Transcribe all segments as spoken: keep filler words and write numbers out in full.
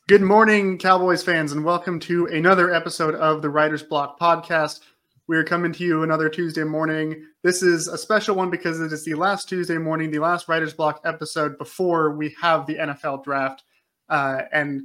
Good morning, Cowboys fans, and welcome to another episode of the Writer's Block podcast. We are coming to you another Tuesday morning. This is a special one because it is the last Tuesday morning, the last Writer's Block episode before we have the N F L draft. Uh, and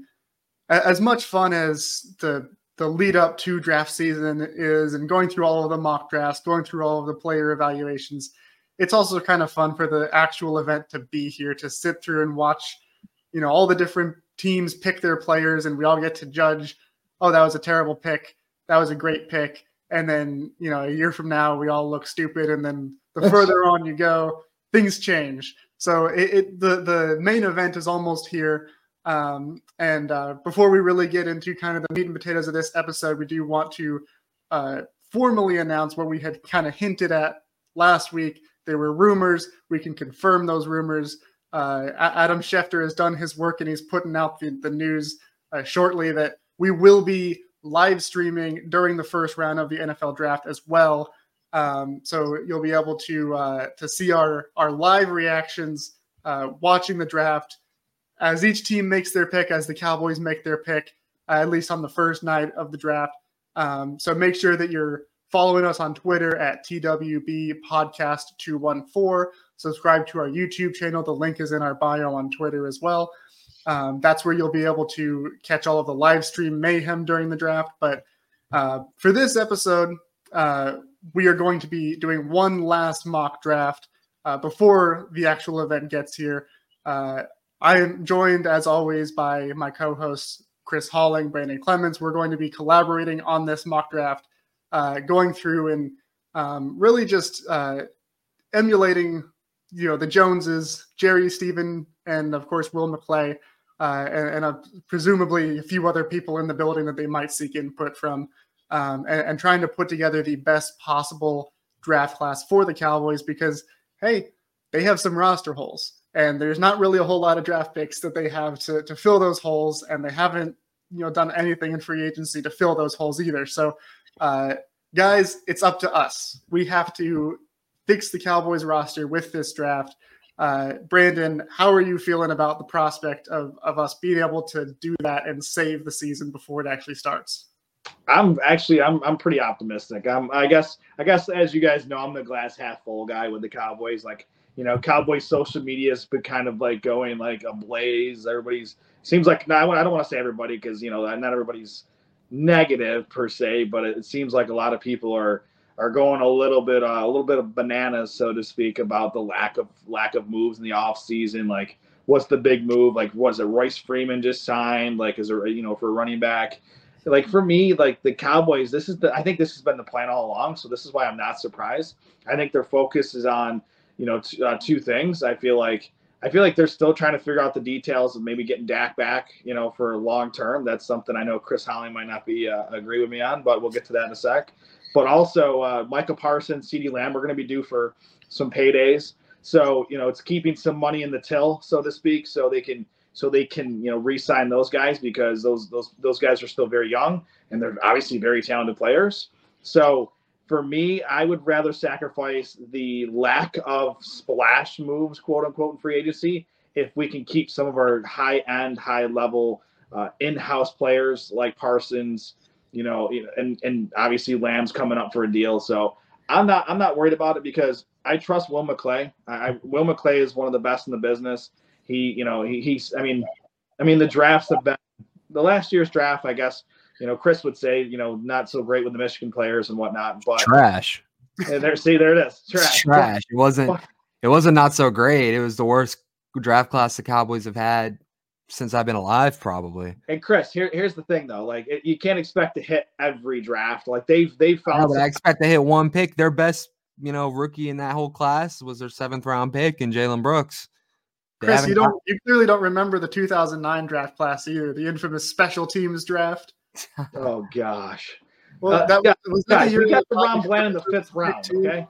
as much fun as the the lead up to draft season is, and going through all of the mock drafts, going through all of the player evaluations, it's also kind of fun for the actual event to be here, to sit through and watch, you know, all the different teams pick their players, and we all get to judge, oh, that was a terrible pick, that was a great pick. And then, you know, a year from now, we all look stupid. And then the further on you go, things change. So it, it the, the main event is almost here. Um, and uh, before we really get into kind of the meat and potatoes of this episode, we do want to uh, formally announce what we had kind of hinted at last week. There were rumors. We can confirm those rumors. Uh, Adam Schefter has done his work, and he's putting out the, the news uh, shortly that we will be live streaming during the first round of the N F L draft as well. Um, so you'll be able to uh, to see our, our live reactions uh, watching the draft as each team makes their pick, as the Cowboys make their pick, uh, at least on the first night of the draft. Um, so make sure that you're following us on Twitter at T W B Podcast two one four. Subscribe to our YouTube channel. The link is in our bio on Twitter as well. Um, that's where you'll be able to catch all of the live stream mayhem during the draft. But uh, for this episode, uh, we are going to be doing one last mock draft uh, before the actual event gets here. Uh, I am joined, as always, by my co-hosts, Chris Halling, Brandon Clemens. We're going to be collaborating on this mock draft, uh, going through and um, really just uh, emulating, you know, the Joneses, Jerry, Stephen, and of course, Will McClay, uh, and, and uh, presumably a few other people in the building that they might seek input from, um, and, and trying to put together the best possible draft class for the Cowboys, because, hey, they have some roster holes, and there's not really a whole lot of draft picks that they have to, to fill those holes, and they haven't, you know, done anything in free agency to fill those holes either. So, uh, guys, it's up to us. We have to fix the Cowboys roster with this draft. Uh, Brandon, how are you feeling about the prospect of, of us being able to do that and save the season before it actually starts? I'm actually, I'm, I'm pretty optimistic. I'm, I guess, I guess, as you guys know, I'm the glass half full guy with the Cowboys. Like, you know, Cowboys social media has been kind of like going like ablaze. Everybody's seems like, no, I don't want to say everybody, because, you know, not everybody's negative per se, but it seems like a lot of people are, are going a little bit, uh, a little bit of bananas, so to speak, about the lack of lack of moves in the off season. Like, what's the big move? Like, was it Royce Freeman just signed? Like, is there, you know, for a running back? Like, for me, like the Cowboys, this is the, I think this has been the plan all along. So this is why I'm not surprised. I think their focus is on, you know, t- uh, two things. I feel like, I feel like they're still trying to figure out the details of maybe getting Dak back, you know, for long term. That's something I know Chris Holling might not be uh, agree with me on, but we'll get to that in a sec. But also, uh, Micah Parsons, CeeDee Lamb are going to be due for some paydays. So, you know, it's keeping some money in the till, so to speak, so they can, so they can, you know, re-sign those guys, because those those those guys are still very young, and they're obviously very talented players. So, for me, I would rather sacrifice the lack of splash moves, quote unquote, in free agency, if we can keep some of our high-end, high-level uh, in-house players like Parsons. You know, and and obviously Lamb's coming up for a deal, so I'm not I'm not worried about it, because I trust Will McClay. I, Will McClay is one of the best in the business. He, you know, he, he's I mean, I mean the drafts have been, the last year's draft, I guess, you know, Chris would say, you know, not so great with the Michigan players and whatnot, but trash. There, see, there it is, trash. Trash. It wasn't. It wasn't not so great. It was the worst draft class the Cowboys have had since I've been alive, probably. And Chris, here, here's the thing, though. Like, it, you can't expect to hit every draft. Like, they've they've found. Yeah, but I expect to hit one pick. Their best, you know, rookie in that whole class was their seventh round pick in Jalen Brooks. They Chris, you don't. You clearly don't remember the two thousand nine draft class either. The infamous special teams draft. Oh gosh. Well, uh, that yeah, was guys, we got DaRon Bland in the fifth round. Okay.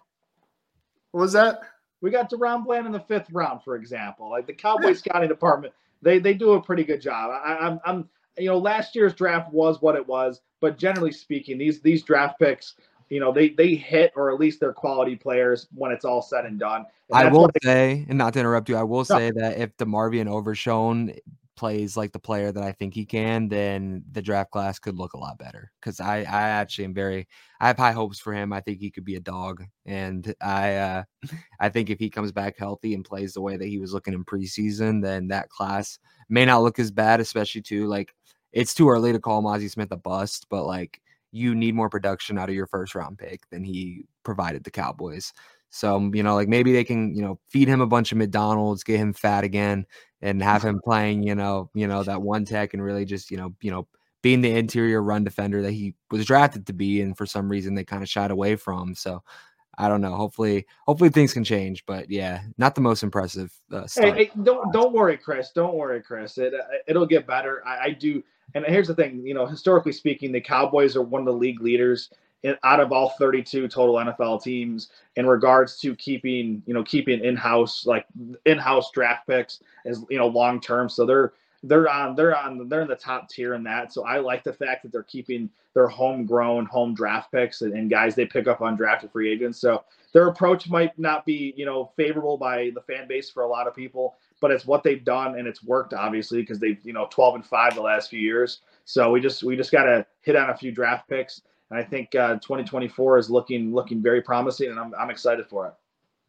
What was that? We got DaRon Bland in the fifth round, for example. Like, the Cowboys scouting department, they they do a pretty good job. I, I'm I'm you know, last year's draft was what it was, but generally speaking, these these draft picks, you know, they they hit, or at least they're quality players when it's all said and done. And I will say, and not to interrupt you, I will no. say that if DeMarvion Overshown plays like the player that I think he can, then the draft class could look a lot better. Because I, I actually am very, I have high hopes for him. I think he could be a dog, and I, uh, I think if he comes back healthy and plays the way that he was looking in preseason, then that class may not look as bad. Especially too, like it's too early to call Mazi Smith a bust, but like you need more production out of your first round pick than he provided the Cowboys. So, you know, like maybe they can, you know, feed him a bunch of McDonald's, get him fat again, and have him playing, you know, you know, that one tech and really just, you know, you know, being the interior run defender that he was drafted to be, and for some reason they kind of shied away from. So I don't know. Hopefully, hopefully things can change. But yeah, not the most impressive. Uh, hey, hey, don't don't worry, Chris. Don't worry, Chris. It it'll get better. I, I do. And here's the thing. You know, historically speaking, the Cowboys are one of the league leaders in, out of all thirty-two total N F L teams in regards to keeping, you know, keeping in-house like in-house draft picks as, you know, long term. So they're they're on they're on they're in the top tier in that. So I like the fact that they're keeping their homegrown home draft picks and, and guys they pick up on drafted free agents. So their approach might not be, you know, favorable by the fan base for a lot of people, but it's what they've done and it's worked obviously because they've, you know, twelve and five the last few years. So we just we just got to hit on a few draft picks. And I think uh, twenty twenty-four is looking looking very promising, and I'm I'm excited for it.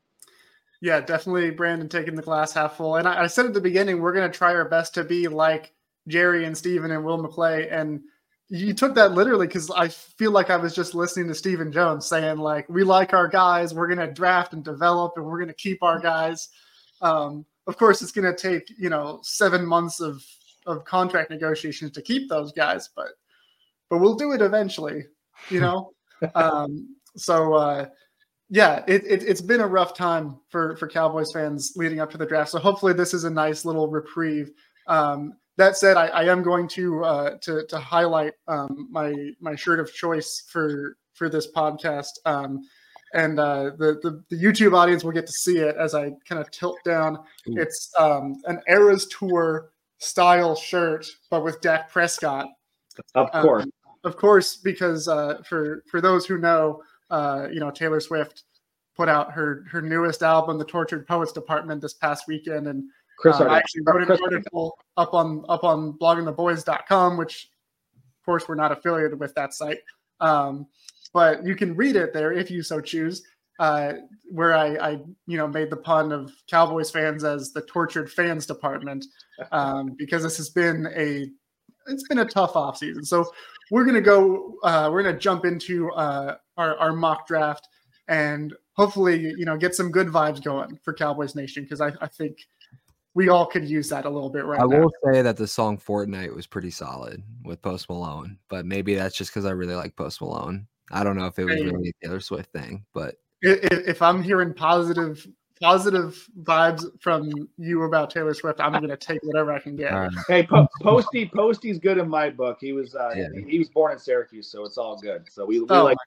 Yeah, definitely, Brandon taking the glass half full. And I, I said at the beginning, we're going to try our best to be like Jerry and Steven and Will McClay. And you took that literally because I feel like I was just listening to Stephen Jones saying, like, we like our guys, we're going to draft and develop, and we're going to keep our guys. Um, of course, it's going to take, you know, seven months of, of contract negotiations to keep those guys, but but we'll do it eventually, you know? um, so, uh, yeah, it, it, it's been a rough time for, for Cowboys fans leading up to the draft. So hopefully this is a nice little reprieve. Um, that said, I, I am going to uh, to, to highlight um, my my shirt of choice for for this podcast, um, and uh, the, the the YouTube audience will get to see it as I kind of tilt down. Ooh. It's um, an Eras Tour style shirt, but with Dak Prescott. Of course, um, of course, because uh, for for those who know. Uh, you know, Taylor Swift put out her her newest album, The Tortured Poets Department, this past weekend, and Chris uh, I actually wrote an article up on up on blogging the boys dot com, which of course we're not affiliated with that site, um, but you can read it there if you so choose. Uh, where I, I you know made the pun of Cowboys fans as the Tortured Fans Department, um, because this has been a it's been a tough offseason. So we're gonna go. Uh, we're gonna jump into uh, our, our mock draft and hopefully, you know, get some good vibes going for Cowboys Nation because I, I think we all could use that a little bit right I now. will say that the song Fortnite was pretty solid with Post Malone, but maybe that's just because I really like Post Malone. I don't know if it was hey, really a Taylor Swift thing, but if, if I'm hearing positive positive vibes from you about Taylor Swift, I'm going to take whatever I can get. Right. Hey, po- Posty, Posty's good in my book. He was uh, yeah. he, he was born in Syracuse, so it's all good. So we, we oh like.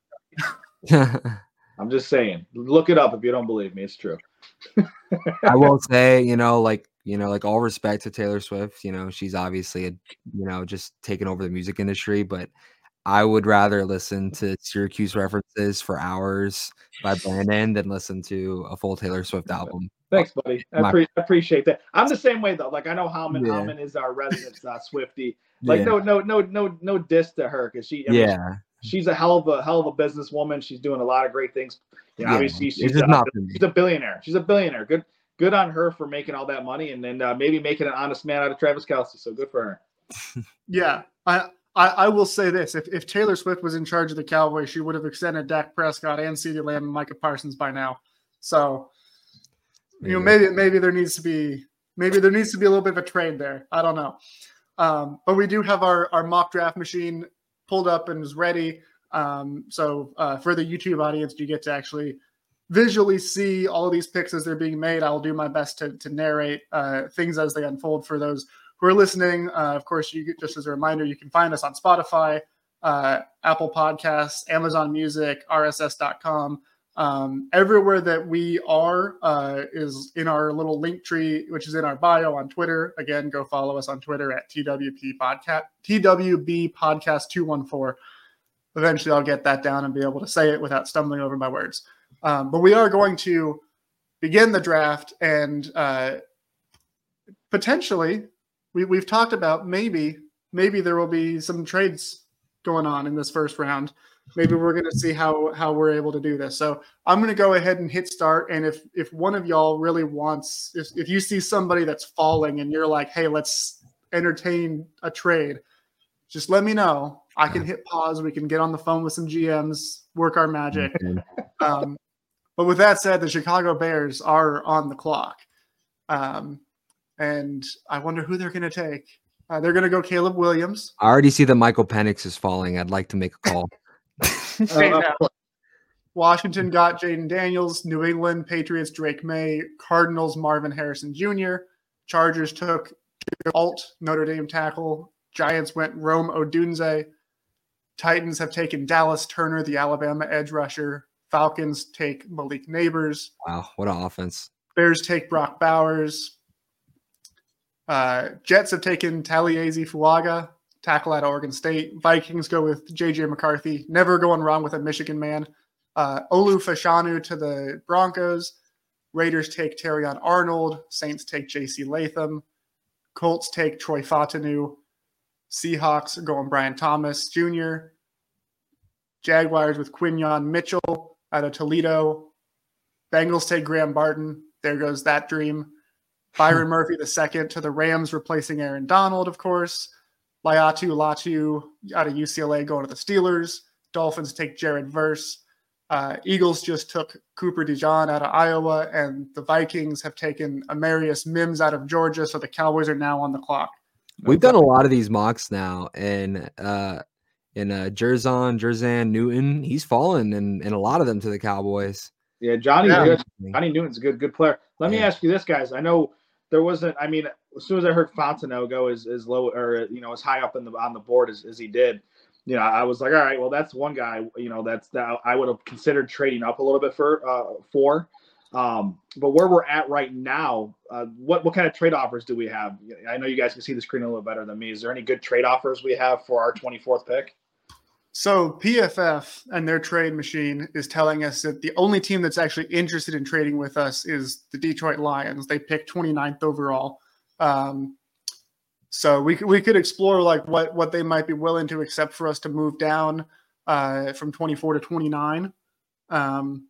I'm just saying, look it up if you don't believe me. It's true. I will say, you know, like you know, like all respect to Taylor Swift. You know, she's obviously a, you know, just taking over the music industry, but I would rather listen to Syracuse references for hours by Brandon than listen to a full Taylor Swift album. Thanks, buddy. I, pre- I appreciate that. I'm the same way though. Like I know Howman. Yeah. Howman is our resident uh, Swiftie. Like yeah. no, no, no, no, no diss to her because she. I mean, yeah. She, she's a hell of a hell of a businesswoman. She's doing a lot of great things. You know, yeah. Obviously, she's, uh, not she's a billionaire. She's a billionaire. Good, good on her for making all that money and then uh, maybe making an honest man out of Travis Kelce. So good for her. Yeah, I. I, I will say this: if, if Taylor Swift was in charge of the Cowboys, she would have extended Dak Prescott and CeeDee Lamb and Micah Parsons by now. So, you know, maybe maybe there needs to be maybe there needs to be a little bit of a trade there. I don't know, um, but we do have our our mock draft machine pulled up and is ready. Um, so uh, for the YouTube audience, you get to actually visually see all of these picks as they're being made. I will do my best to to narrate uh, things as they unfold for those who are listening. Uh, of course, you just as a reminder, you can find us on Spotify, uh, Apple Podcasts, Amazon Music, R S S dot com. Um, everywhere that we are uh, is in our little link tree, which is in our bio on Twitter. Again, go follow us on Twitter at T W P Podcast, T W B Podcast two one four. Eventually, I'll get that down and be able to say it without stumbling over my words. Um, but we are going to begin the draft and uh, potentially. we we've talked about maybe maybe there will be some trades going on in this first round. Maybe we're going to see how how we're able to do this. So I'm going to go ahead and hit start. And if if one of y'all really wants, if if you see somebody that's falling and you're like, hey, let's entertain a trade, just let me know. I can hit pause. We can get on the phone with some G Ms, work our magic. Um, but with that said, the Chicago Bears are on the clock. Um, and I wonder who they're going to take. Uh, they're going to go Caleb Williams. I already see that Michael Penix is falling. I'd like to make a call. uh, Washington got Jaden Daniels. New England Patriots Drake May. Cardinals Marvin Harrison Junior Chargers took Alt, Notre Dame tackle. Giants went Rome Odunze. Titans have taken Dallas Turner, the Alabama edge rusher. Falcons take Malik Neighbors. Wow, what an offense. Bears take Brock Bowers. Uh, Jets have taken Taliese Fuaga, tackle out of Oregon State. Vikings go with J J McCarthy. Never going wrong with a Michigan man. Uh, Olu Fashanu to the Broncos. Raiders take Terrion Arnold. Saints take J C Latham. Colts take Troy Fatanu. Seahawks are going Brian Thomas Junior Jaguars with Quinyon Mitchell out of Toledo. Bengals take Graham Barton. There goes that dream. Byron Murphy the second to the Rams, replacing Aaron Donald, of course. Laiatu Latu out of U C L A going to the Steelers. Dolphins take Jared Verse. Uh, Eagles just took Cooper DeJean out of Iowa, and the Vikings have taken Amarius Mims out of Georgia, so the Cowboys are now on the clock. We've done a lot of these mocks now, and uh, in uh, Jerzon, Jerzan Newton, he's fallen in, in a lot of them to the Cowboys. Yeah, Johnny Yeah. good. Johnny Newton's a good good player. Let me Yeah. ask you this, guys. I know there wasn't. I mean, as soon as I heard Fontenot go as, as low or you know as high up in the on the board as, as he did, you know, I was like, all right, well, that's one guy. You know, that's that I would have considered trading up a little bit for uh, for. Um, but where we're at right now, uh, what what kind of trade offers do we have? I know you guys can see the screen a little better than me. Is there any good trade offers we have for our twenty-fourth pick? So P F F and their trade machine is telling us that the only team that's actually interested in trading with us is the Detroit Lions. They picked twenty-ninth overall. Um, so we could, we could explore like what, what they might be willing to accept for us to move down uh, from twenty-four to twenty-nine. Um,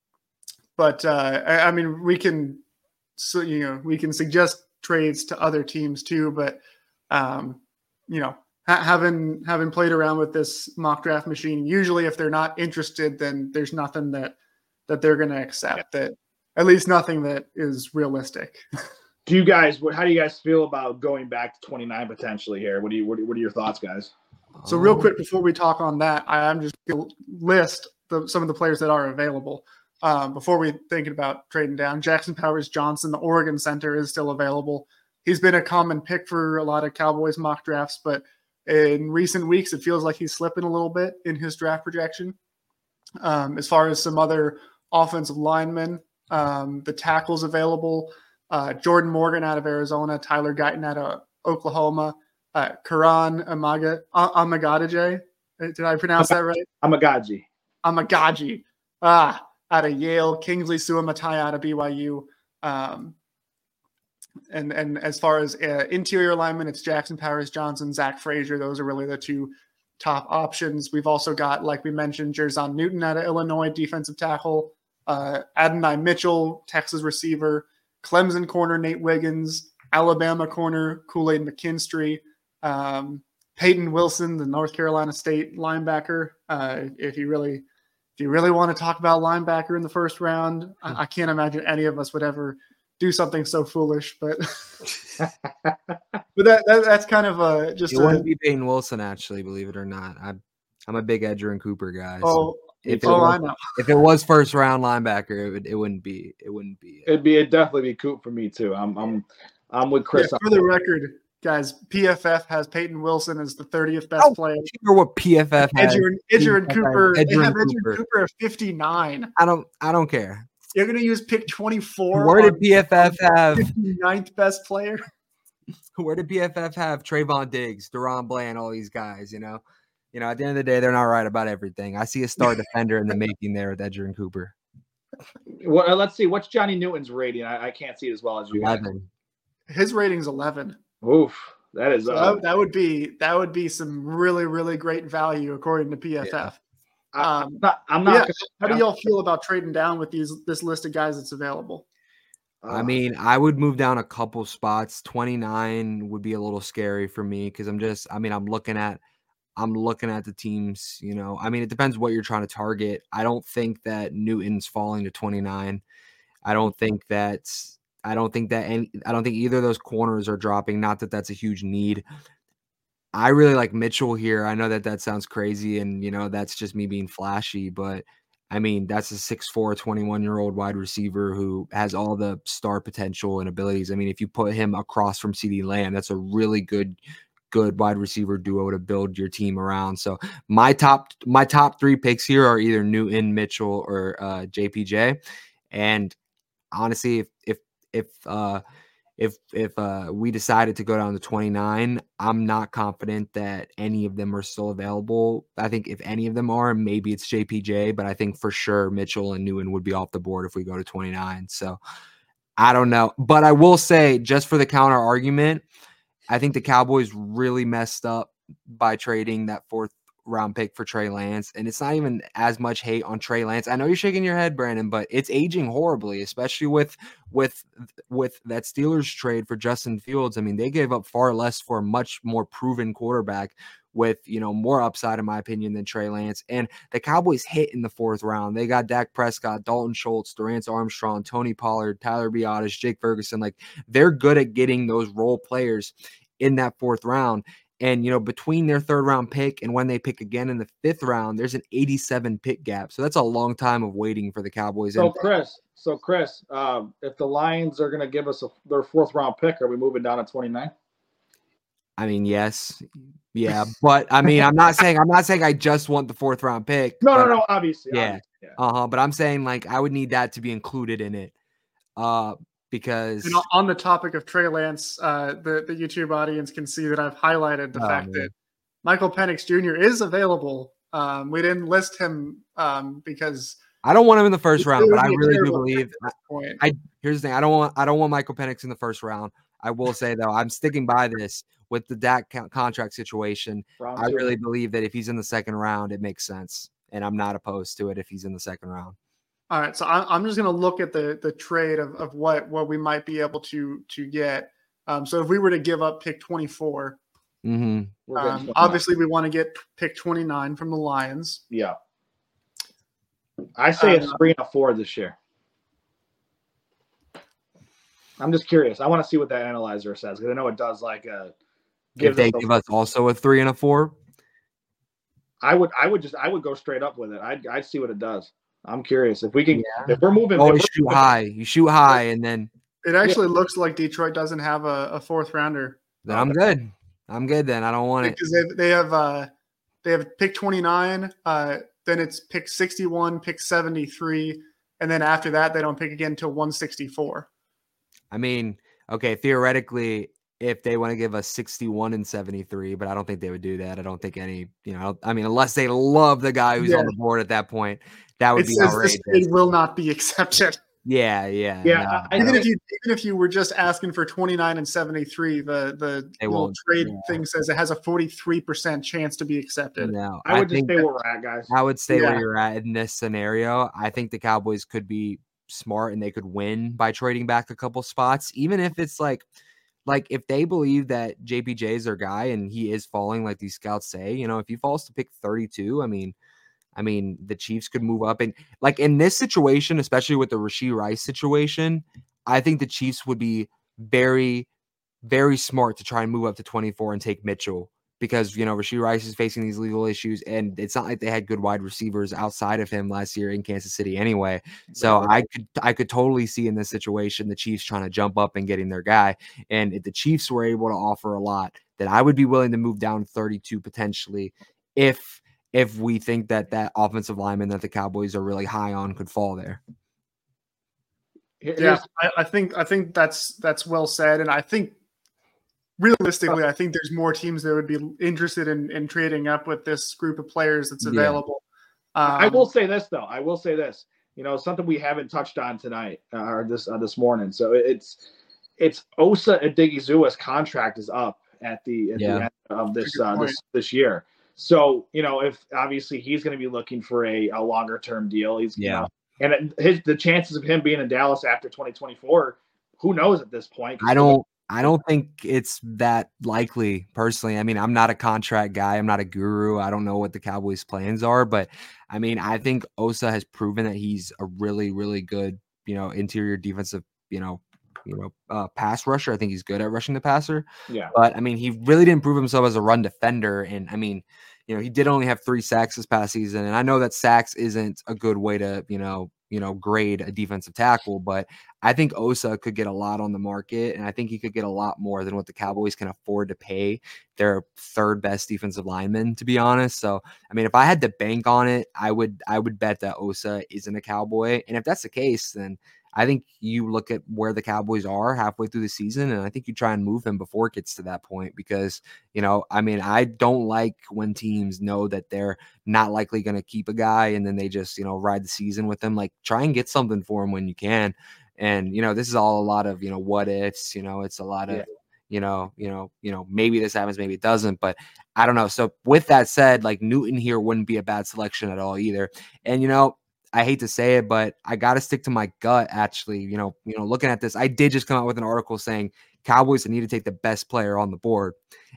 but uh, I, I mean, we can, so, you know, we can suggest trades to other teams too, but um, you know, having having played around with this mock draft machine, usually if they're not interested, then there's nothing that that they're going to accept. That at least nothing that is realistic. Do you guys? What? How do you guys feel about going back to twenty-nine potentially here? What do you? What, what are your thoughts, guys? So real quick before we talk on that, I, I'm just going to list the, some of the players that are available um, before we thinking about trading down. Jackson Powers Johnson, the Oregon center, is still available. He's been a common pick for a lot of Cowboys mock drafts, but in recent weeks, it feels like he's slipping a little bit in his draft projection. Um, as far as some other offensive linemen, um, the tackles available, uh, Jordan Morgan out of Arizona, Tyler Guyton out of Oklahoma, uh, Karan Amaga, Amagaje. Did I pronounce that right? Amagaji. Amagaji. Ah, out of Yale, Kingsley Suamatai out of B Y U. Um, And and as far as uh, interior linemen, it's Jackson Powers Johnson, Zach Frazier. Those are really the two top options. We've also got, like we mentioned, Jerzon Newton out of Illinois, defensive tackle, uh, Adonai Mitchell, Texas receiver, Clemson corner, Nate Wiggins, Alabama corner, Kool-Aid McKinstry, um, Peyton Wilson, the North Carolina State linebacker. Uh, if you really if you really want to talk about linebacker in the first round, I, I can't imagine any of us would ever do something so foolish, but but that, that that's kind of a just it a, wouldn't be Peyton Wilson, actually, believe it or not. I'm I'm a big Edger and Cooper guy. So oh if it oh was, I know if it was first round linebacker, it would it wouldn't be it wouldn't be. It'd be it'd definitely be Coop for me too. I'm I'm I'm with Chris. Yeah, for the record, guys, P F F has Peyton Wilson as the thirtieth best Oh, player. Or what P F F has. Edger and, Edger and P F F Cooper, has they Edger have and Edger and Cooper. Cooper at fifty-nine. I don't I don't care. You're going to use pick twenty-four. Where did on P F F have? fifty-ninth best player? Where did P F F have Trayvon Diggs, Deron Bland, all these guys? You know, you know. At the end of the day, they're not right about everything. I see a star defender in the making there with Edger and Cooper. Well, let's see. What's Johnny Newton's rating? I, I can't see it as well as you. guys. Eleven. His rating's eleven. Oof, that is So uh, that, that would be that would be some really really great value according to P F F. Yeah. I, Um, I'm not. I'm but not yeah, how do y'all feel about trading down with these this list of guys that's available? uh, I mean, I would move down a couple spots. twenty-nine would be a little scary for me because I'm just, I mean, I'm looking at, I'm looking at the teams, you know, I mean, it depends what you're trying to target. I don't think that Newton's falling to twenty-nine. I don't think that's, I don't think that any, I don't think either of those corners are dropping. Not that that's a huge need. I really like Mitchell here. I know that that sounds crazy and, you know, that's just me being flashy, but I mean, that's a six four, twenty-one-year-old wide receiver who has all the star potential and abilities. I mean, if you put him across from CeeDee Lamb, that's a really good good wide receiver duo to build your team around. So my top my top three picks here are either Newton, Mitchell, or uh, J P J. And honestly, if if if uh, if if uh, we decided to go down to twenty-nine, I'm not confident that any of them are still available. I think if any of them are, maybe it's J P J, but I think for sure Mitchell and Newton would be off the board if we go to twenty-nine. So I don't know. But I will say, just for the counter argument, I think the Cowboys really messed up by trading that fourth round pick for Trey Lance. And it's not even as much hate on Trey Lance. I know you're shaking your head, Brandon, but it's aging horribly, especially with with with that Steelers trade for Justin Fields. I mean, they gave up far less for a much more proven quarterback with, you know, more upside, in my opinion, than Trey Lance. And the Cowboys hit in the fourth round. They got Dak Prescott, Dalton Schultz, Durant Armstrong, Tony Pollard, Tyler Biadasz, Jake Ferguson. Like, they're good at getting those role players in that fourth round. And, you know, between their third round pick and when they pick again in the fifth round, there's an eighty-seven pick gap. So that's a long time of waiting for the Cowboys. So and Chris, so Chris, um, if the Lions are going to give us a, their fourth round pick, are we moving down to twenty-nine? I mean, yes. Yeah. But I mean, I'm not saying, I'm not saying I just want the fourth round pick. No, but, no, no, obviously. Yeah. Obviously, yeah. Uh-huh. But I'm saying, like, I would need that to be included in it. Uh, because and on the topic of Trey Lance, uh, the, the YouTube audience can see that I've highlighted the Oh, fact man. that Michael Penix Junior is available. Um, we didn't list him um, because I don't want him in the first it round, would but I be a really do terrible believe pick at this point. I here's the thing. I don't want I don't want Michael Penix in the first round. I will say though, I'm sticking by this with the Dak co- contract situation. Round I two. really believe that if he's in the second round, it makes sense, and I'm not opposed to it if he's in the second round. All right, so I'm, I'm just going to look at the the trade of, of what what we might be able to to get. Um, so if we were to give up pick twenty-four, Mm-hmm. We're getting um, twenty-nine. obviously we want to get pick twenty-nine from the Lions. Yeah. I say it's Uh, three and a four this year. I'm just curious. I want to see what that analyzer says because I know it does like a. If gives they us a- give us also a three and a four, I would, I would just, I would go straight up with it. I'd, I'd see what it does. I'm curious if we can, Yeah. if we're moving. if always we're shoot moving- high. You shoot high, and then It actually looks like Detroit doesn't have a, a fourth rounder then I'm good. I'm good. Then I don't want it. because they they have uh, they have pick twenty-nine. Uh, then it's pick sixty-one, pick seventy-three, and then after that they don't pick again until one sixty-four. I mean, okay, theoretically, if they want to give us sixty-one and seventy-three, but I don't think they would do that. I don't think any, you know, I mean, unless they love the guy who's Yeah. on the board at that point, that would It be says this outrageous. trade will not be accepted. Yeah, yeah. Yeah, no, I- I no. Even if you even if you were just asking for twenty-nine and seventy-three, the the They little won't, trade yeah. thing says it has a forty-three percent chance to be accepted. No, I would just think stay where we're at, guys. I would stay Yeah. where you're at in this scenario. I think the Cowboys could be smart and they could win by trading back a couple spots, even if it's like, like if they believe that J P J is their guy and he is falling like these scouts say, you know, if he falls to pick thirty-two, I mean, I mean, the Chiefs could move up and like in this situation, especially with the Rashee Rice situation, I think the Chiefs would be very, very smart to try and move up to twenty-four and take Mitchell. Because, you know, Rashee Rice is facing these legal issues, and it's not like they had good wide receivers outside of him last year in Kansas City anyway. So I could I could totally see in this situation the Chiefs trying to jump up and getting their guy. And if the Chiefs were able to offer a lot, then I would be willing to move down thirty-two potentially if if we think that that offensive lineman that the Cowboys are really high on could fall there. Here- Yeah, here's- I, I think I think that's that's well said, and I think realistically, I think there's more teams that would be interested in, in trading up with this group of players that's Yeah. available. Um, I will say this though. I will say this. You know, something we haven't touched on tonight uh, or this uh, this morning. So it's it's Osa Odighizuwa's contract is up at the at Yeah. the end of this That's a good uh, point. this this year. So you know, if obviously he's going to be looking for a, a longer term deal, he's you Yeah. know, and his the chances of him being in Dallas after twenty twenty-four, who knows at this point? 'cause I the- don't I don't think it's that likely personally. I mean, I'm not a contract guy. I'm not a guru. I don't know what the Cowboys' plans are, but I mean, I think Osa has proven that he's a really, really good, you know, interior defensive, you know, you know, uh, pass rusher. I think he's good at rushing the passer. yeah, But I mean, he really didn't prove himself as a run defender. And I mean, you know, he did only have three sacks this past season. And I know that sacks isn't a good way to, you know, you know, grade a defensive tackle, but I think Osa could get a lot on the market, and I think he could get a lot more than what the Cowboys can afford to pay their third best defensive lineman, to be honest. So, I mean, if I had to bank on it, I would I would bet that Osa isn't a Cowboy. And if that's the case, then I think you look at where the Cowboys are halfway through the season, and I think you try and move him before it gets to that point because, you know, I mean, I don't like when teams know that they're not likely going to keep a guy and then they just, you know, ride the season with him. Like, try and get something for him when you can. And, you know, this is all a lot of, you know, what ifs, you know, it's a lot of, Yeah. you know, you know, you know, maybe this happens, maybe it doesn't, but I don't know. So with that said, like Newton here wouldn't be a bad selection at all either. And, you know, I hate to say it, but I got to stick to my gut. Actually, you know, you know, looking at this, I did just come out with an article saying Cowboys need to take the best player on the board,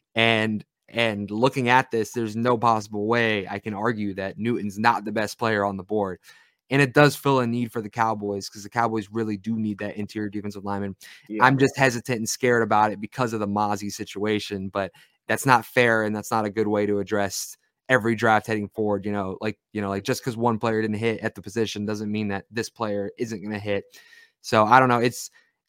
and and looking at this, there's no possible way I can argue that Newton's not the best player on the board, and it does fill a need for the Cowboys because the Cowboys really do need that interior defensive lineman. yeah. I'm just hesitant and scared about it because of the Mozzie situation, but that's not fair, and that's not a good way to address every draft heading forward. You know, like, you know, like just because one player didn't hit at the position doesn't mean that this player isn't going to hit. So I don't know. It's,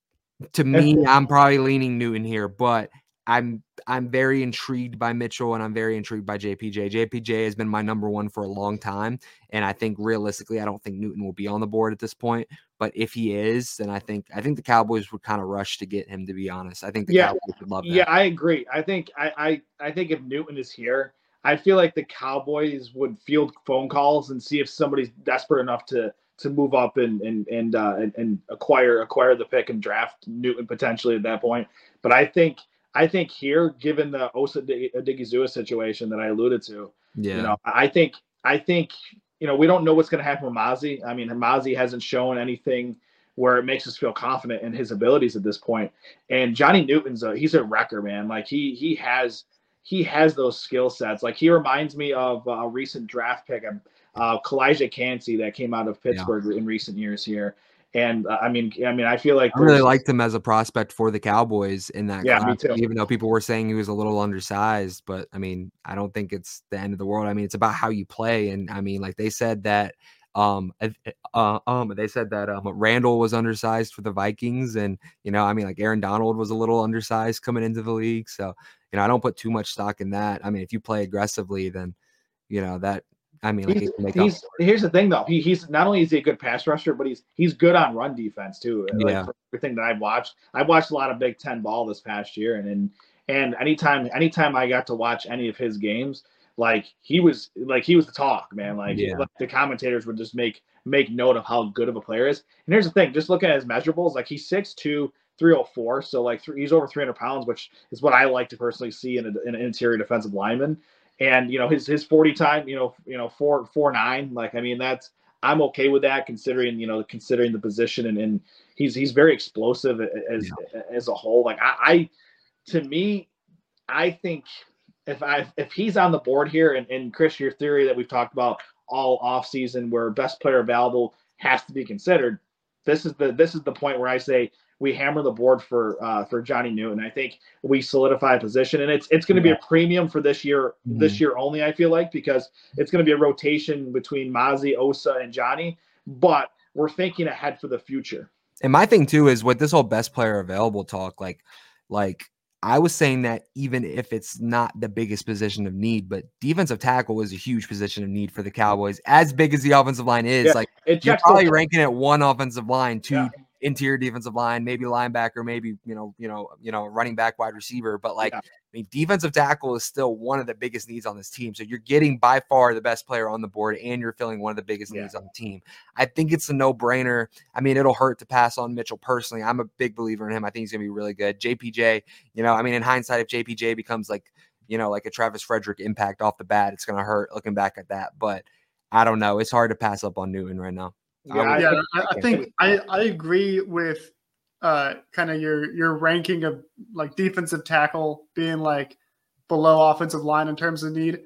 to me, I'm probably leaning Newton here, but I'm I'm very intrigued by Mitchell and I'm very intrigued by J P J. J P J has been my number one for a long time, and I think realistically, I don't think Newton will be on the board at this point. But if he is, then I think I think the Cowboys would kind of rush to get him. To be honest, I think the Yeah. Cowboys would love that. Yeah, I agree. I think I, I I think if Newton is here, I feel like the Cowboys would field phone calls and see if somebody's desperate enough to to move up and and and uh, and, and acquire acquire the pick and draft Newton potentially at that point. But I think I think here, given the Osa Odighizuwa situation that I alluded to, Yeah. you know, I think I think you know we don't know what's going to happen with Mozzie. I mean, Mozzie hasn't shown anything where it makes us feel confident in his abilities at this point. And Johnny Newton's a he's a wrecker, man. Like he he has he has those skill sets. Like he reminds me of a recent draft pick, uh, Kalijah Kancey that came out of Pittsburgh yeah. in recent years here. And uh, I mean, I mean, I feel like I really liked him as a prospect for the Cowboys in that yeah, class, me too. even though people were saying he was a little undersized. But I mean, I don't think it's the end of the world. I mean, it's about how you play. And I mean, like they said that um uh, um they said that um Randall was undersized for the Vikings, and you know, I mean, like Aaron Donald was a little undersized coming into the league. So, you know, I don't put too much stock in that. I mean, if you play aggressively, then you know that I mean, like he's, he make he's here's the thing though. He he's not only is he a good pass rusher, but he's he's good on run defense too. Like yeah. for everything that I've watched, I've watched a lot of Big Ten ball this past year, and and and anytime anytime I got to watch any of his games, like he was like he was the talk, man. Like, yeah. like the commentators would just make make note of how good of a player is. And here's the thing, just looking at his measurables, like he's six two, three oh four, so like th- he's over three hundred pounds, which is what I like to personally see in, a, in an interior defensive lineman. And you know his his forty time, you know, you know four four nine. Like I mean that's I'm okay with that considering you know considering the position and, and he's he's very explosive as yeah. as a whole. Like I, I to me, I think if I if he's on the board here and, and Chris, your theory that we've talked about all off season where best player available has to be considered, this is the this is the point where I say we hammer the board for uh, for Johnny Newton. I think we solidify a position, and it's it's going to yeah. be a premium for this year, mm-hmm. this year only. I feel like because it's going to be a rotation between Mozzie, Osa, and Johnny. But we're thinking ahead for the future. And my thing too is with this whole best player available talk, like, like I was saying that even if it's not the biggest position of need, but defensive tackle is a huge position of need for the Cowboys. As big as the offensive line is, yeah, like it you're probably ranking at one offensive line, two yeah. interior defensive line, maybe linebacker, maybe, you know, you know, you know, running back, wide receiver. But like, yeah. I mean, defensive tackle is still one of the biggest needs on this team. So you're getting by far the best player on the board, and you're filling one of the biggest yeah. needs on the team. I think it's a no brainer. I mean, it'll hurt to pass on Mitchell personally. I'm a big believer in him. I think he's going to be really good. J P J, you know, I mean, in hindsight, if J P J becomes like, you know, like a Travis Frederick impact off the bat, it's going to hurt looking back at that. But I don't know. It's hard to pass up on Newton right now. Yeah, I, yeah, I, I think I, I agree with uh, kind of your your ranking of like defensive tackle being like below offensive line in terms of need.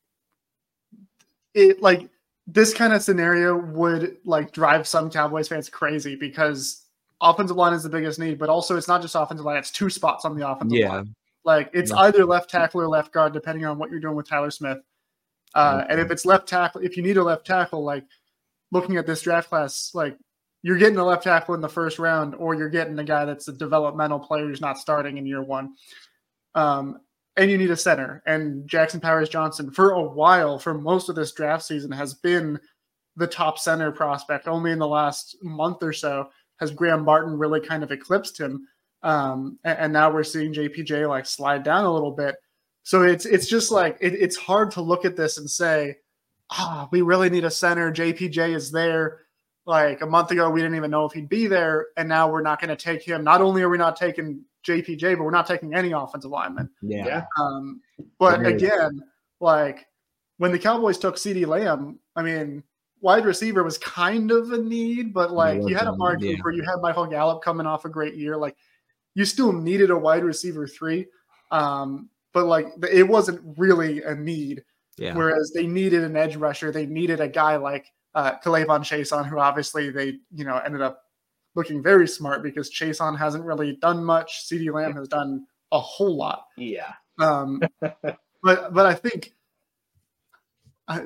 It like this kind of scenario would like drive some Cowboys fans crazy because offensive line is the biggest need, but also it's not just offensive line; it's two spots on the offensive yeah. line. Like it's yeah. either left tackle or left guard, depending on what you're doing with Tyler Smith. Uh, okay. And if it's left tackle, if you need a left tackle, like looking at this draft class, like you're getting a left tackle in the first round, or you're getting a guy that's a developmental player who's not starting in year one. Um, and you need a center. And Jackson Powers Johnson, for a while, for most of this draft season, has been the top center prospect. Only in the last month or so has Graham Barton really kind of eclipsed him. Um, and, and now we're seeing J P J like slide down a little bit. So it's it's just like it, it's hard to look at this and say, ah, oh, we really need a center. J P J is there. Like a month ago, we didn't even know if he'd be there, and now we're not going to take him. Not only are we not taking J P J, but we're not taking any offensive lineman. Yeah. Um, but again, like when the Cowboys took CeeDee Lamb, I mean, wide receiver was kind of a need, but like you had a Mark yeah. Cooper, you had Michael Gallup coming off a great year. Like you still needed a wide receiver three. Um, but like it wasn't really a need. Yeah. Whereas they needed an edge rusher. They needed a guy like uh, K'Lavon Chaisson, who obviously they, you know, ended up looking very smart because Chaisson hasn't really done much. CeeDee Lamb has done a whole lot. Yeah. Um, but but I think I,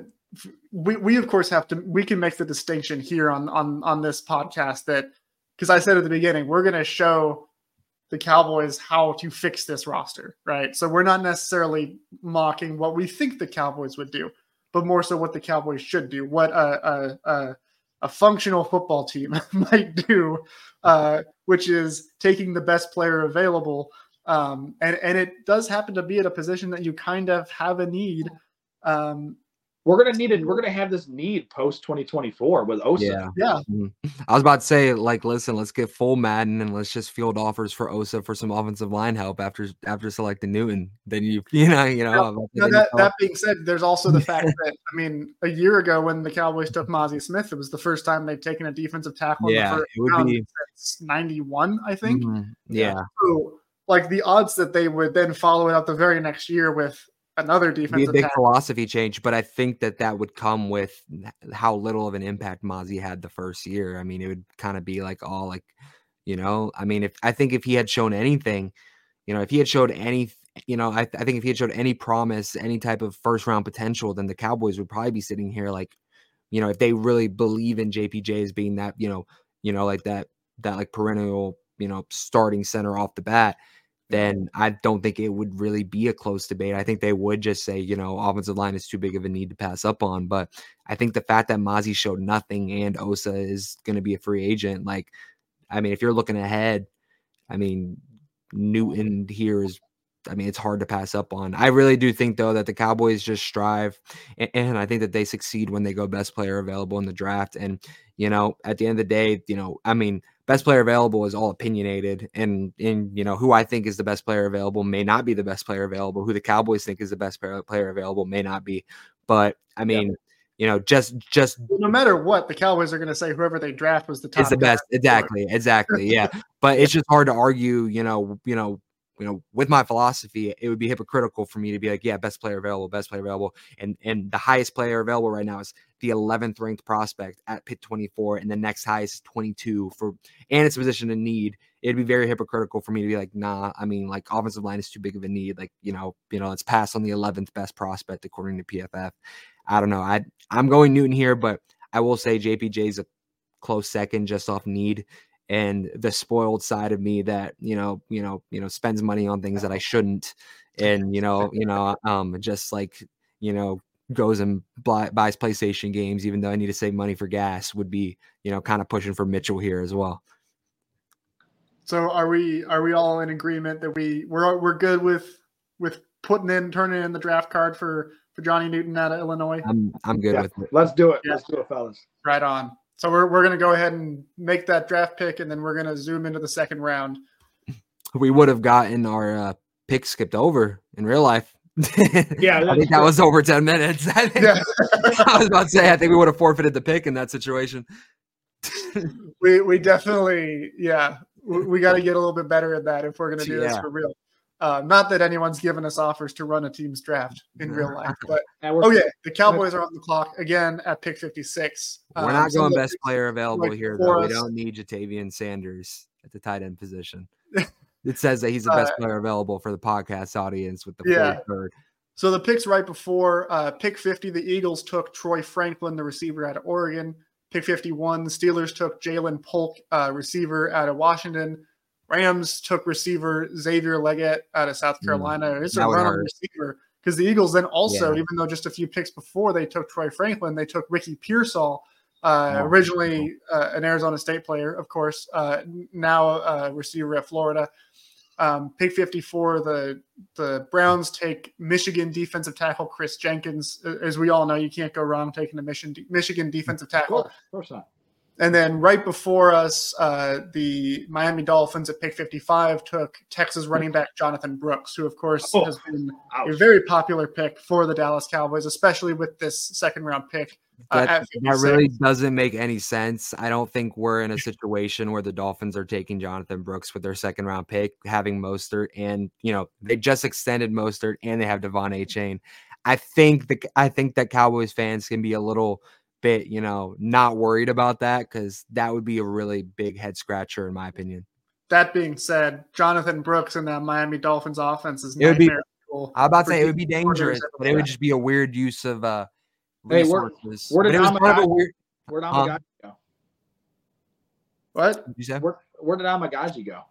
we we of course have to we can make the distinction here on on on this podcast that because I said at the beginning we're going to show the Cowboys how to fix this roster, right? So we're not necessarily mocking what we think the Cowboys would do, but more so what the Cowboys should do, what a a, a, a functional football team might do, uh, which is taking the best player available. Um, and, and it does happen to be at a position that you kind of have a need. Um, We're gonna need it. We're gonna have this need post twenty twenty-four with Osa. Yeah, yeah. Mm-hmm. I was about to say, like, listen, let's get full Madden and let's just field offers for Osa for some offensive line help after after selecting Newton. Then you, you know, you know. Now, that that being said, there's also the fact that I mean, a year ago when the Cowboys took Mazi Smith, it was the first time they'd taken a defensive tackle yeah, in the first it would round be since ninety-one, I think. Mm-hmm. Yeah. So, like the odds that they would then follow it up the very next year with another defensive be a big tackle. philosophy change, but I think that that would come with how little of an impact Mazi had the first year. I mean, it would kind of be like all like, you know, I mean, if I think if he had shown anything, you know, if he had showed any, you know, I, I think if he had showed any promise, any type of first round potential, then the Cowboys would probably be sitting here like, you know, if they really believe in J P J as being that, you know, you know, like that, that like perennial, you know, starting center off the bat, then I don't think it would really be a close debate. I think they would just say, you know, offensive line is too big of a need to pass up on. But I think the fact that Mazi showed nothing and Osa is going to be a free agent, like, I mean, if you're looking ahead, I mean, Newton here is, I mean, it's hard to pass up on. I really do think, though, that the Cowboys just strive, and, and I think that they succeed when they go best player available in the draft. And, you know, at the end of the day, you know, I mean, best player available is all opinionated, and, and, you know, who I think is the best player available may not be the best player available. Who the Cowboys think is the best player available may not be. But, I mean, yeah. you know, just, just no matter what, the Cowboys are going to say whoever they draft was the top. It's the best. Exactly. Exactly. Yeah. But it's just hard to argue, you know, you know, you know, with my philosophy, it would be hypocritical for me to be like, yeah, best player available, best player available. And and the highest player available right now is the eleventh ranked prospect at Pitt twenty-four. And the next highest is twenty-two for, and it's a position of need. It'd be very hypocritical for me to be like, nah, I mean, like offensive line is too big of a need. Like, you know, you know, let's pass on the eleventh best prospect according to P F F. I don't know. I I'm going Newton here, but I will say J P J is a close second just off need. And the spoiled side of me that, you know, you know, you know, spends money on things that I shouldn't. And, you know, you know, um, just like, you know, goes and buy, buys PlayStation games, even though I need to save money for gas, would be, you know, kind of pushing for Mitchell here as well. So are we are we all in agreement that we we're we're good with with putting in turning in the draft card for for Johnny Newton out of Illinois? I'm I'm good Yeah, with it. let's do it. Yeah. Let's do it, fellas. Right on. So we're we're gonna go ahead and make that draft pick, and then we're gonna zoom into the second round. We would have gotten our uh, pick skipped over in real life. Yeah, I think that was over ten minutes. I, think, Yeah. I was about to say I think we would have forfeited the pick in that situation. we we definitely yeah we, we got to get a little bit better at that if we're gonna do Yeah. this for real. Uh, not that anyone's given us offers to run a team's draft in real life, but And we're, oh yeah, the Cowboys are on the clock again at pick fifty-six. We're Um, not some going of the best picks player available like here, before though. We us- don't need Jatavian Sanders at the tight end position. It says that he's the best Uh, player available for the podcast audience with the Yeah. forty-third. So the picks right before uh, pick fifty, the Eagles took Troy Franklin, the receiver out of Oregon. Pick fifty-one, the Steelers took Jalen Polk, uh, receiver out of Washington. Rams took receiver Xavier Leggett out of South Carolina. It's a that would run on hurt. receiver because the Eagles then also, Yeah. even though just a few picks before they took Troy Franklin, they took Ricky Pearsall, uh, Oh. originally uh, an Arizona State player, of course, uh, now a receiver at Florida. Um, pick fifty-four, the the Browns take Michigan defensive tackle Chris Jenkins. As we all know, you can't go wrong taking a Michigan Michigan defensive of tackle. course, of course not. And then right before us, uh, the Miami Dolphins at pick fifty-five took Texas running back Jonathan Brooks, who of course Oh, has been a Ouch. very popular pick for the Dallas Cowboys, especially with this second round pick. Uh, That, at that fifty-six. really doesn't make any sense. I don't think we're in a situation where the Dolphins are taking Jonathan Brooks with their second round pick, having Mostert, and you know they just extended Mostert and they have Devon A. Chain. I think the I think that Cowboys fans can be a little bit, you know, not worried about that because that would be a really big head scratcher in my opinion. That being said, Jonathan Brooks in that Miami Dolphins offense is It would be- nightmare fuel I'm about to for say it would be defensive coordinators dangerous, but it would just be a weird use of uh Hey, where- resources. where did But it was part of a Amagaji- weird. Where'd Huh? Amagaji go? What? You said? Where, where did Amagaji go?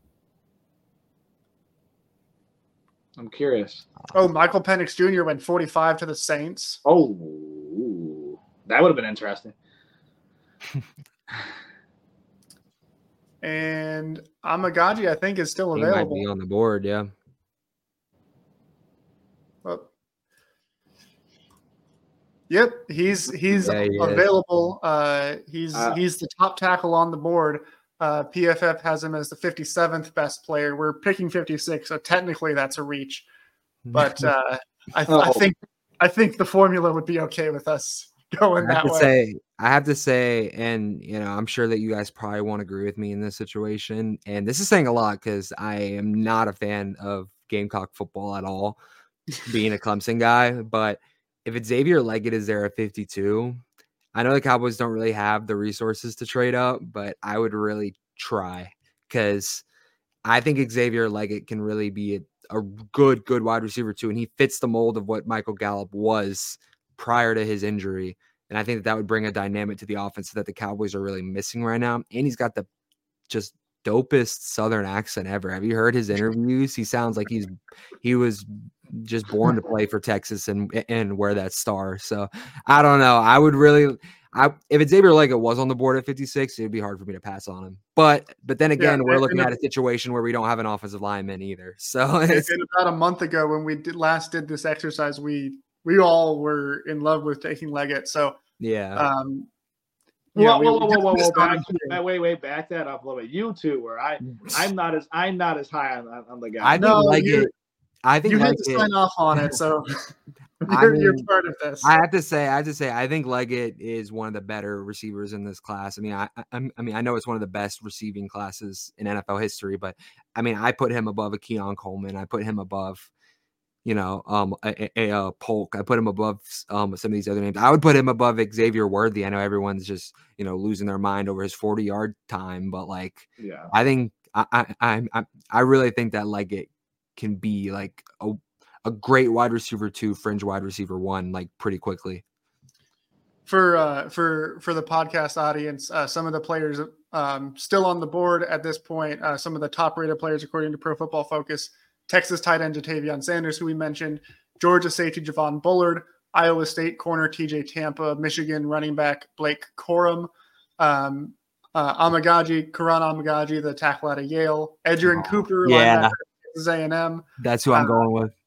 I'm curious. Oh, Michael Penix Junior went forty-five to the Saints. Oh, that would have been interesting. And Amagaji, I think, is still He might available. be on the board, yeah. Oh. Yep, he's he's Yeah, he is. available. Uh, he's Uh, he's the top tackle on the board. Uh, P F F has him as the fifty-seventh best player. We're picking fifty-six, so technically that's a reach. But uh, I, th- I Oh. think I think the formula would be okay with us going I have that to way. say, I have to say, and you know, I'm sure that you guys probably won't agree with me in this situation. And this is saying a lot because I am not a fan of Gamecock football at all, being a Clemson guy. But if it's Xavier Leggett is there at fifty-two, I know the Cowboys don't really have the resources to trade up, but I would really try because I think Xavier Leggett can really be a, a good, good wide receiver too. And he fits the mold of what Michael Gallup was prior to his injury. And I think that that would bring a dynamic to the offense that the Cowboys are really missing right now. And he's got the just dopest Southern accent ever. Have you heard his interviews? He sounds like he's he was just born to play for Texas and and wear that star. So I don't know. I would really, I if it's Xavier Leggett was on the board at fifty-six, it'd be hard for me to pass on him. But but then again, Yeah, we're and- looking and at a situation where we don't have an offensive lineman either. So And it's, and about a month ago, when we did last did this exercise, we we all were in love with taking Leggett. So yeah. um, you know, Whoa, we- whoa, we whoa, whoa, just whoa, whoa, missed out back, on here. back, wait, wait, back that up a little bit. You two were I I'm not as I'm not as high on, on the guy. I think No, Leggett. you- I think You had Leggett, to sign off on it, so I you're, you're mean, part of this. I have to say, I have to say, I think Leggett is one of the better receivers in this class. I mean, I, I, I mean, I know it's one of the best receiving classes in N F L history, but I mean, I put him above a Keon Coleman. I put him above, you know, um, a, a, a Polk. I put him above um some of these other names. I would put him above Xavier Worthy. I know everyone's just you know losing their mind over his forty yard time, but like, Yeah. I think I, I, I, I- I really think that Leggett can be like a a great wide receiver two, fringe wide receiver one, like pretty quickly. for uh, for for the podcast audience, uh, some of the players um, still on the board at this point. Uh, some of the top rated players according to Pro Football Focus: Texas tight end Jatavion Sanders, who we mentioned, Georgia safety Javon Bullard, Iowa State corner T J Tampa, Michigan running back Blake Corum, um, uh, Amagaji, Karan Amagaji, the tackle out of Yale, Edgerrin Oh, Cooper, yeah. linebacker at Texas A and M. That's who I'm Uh, going with.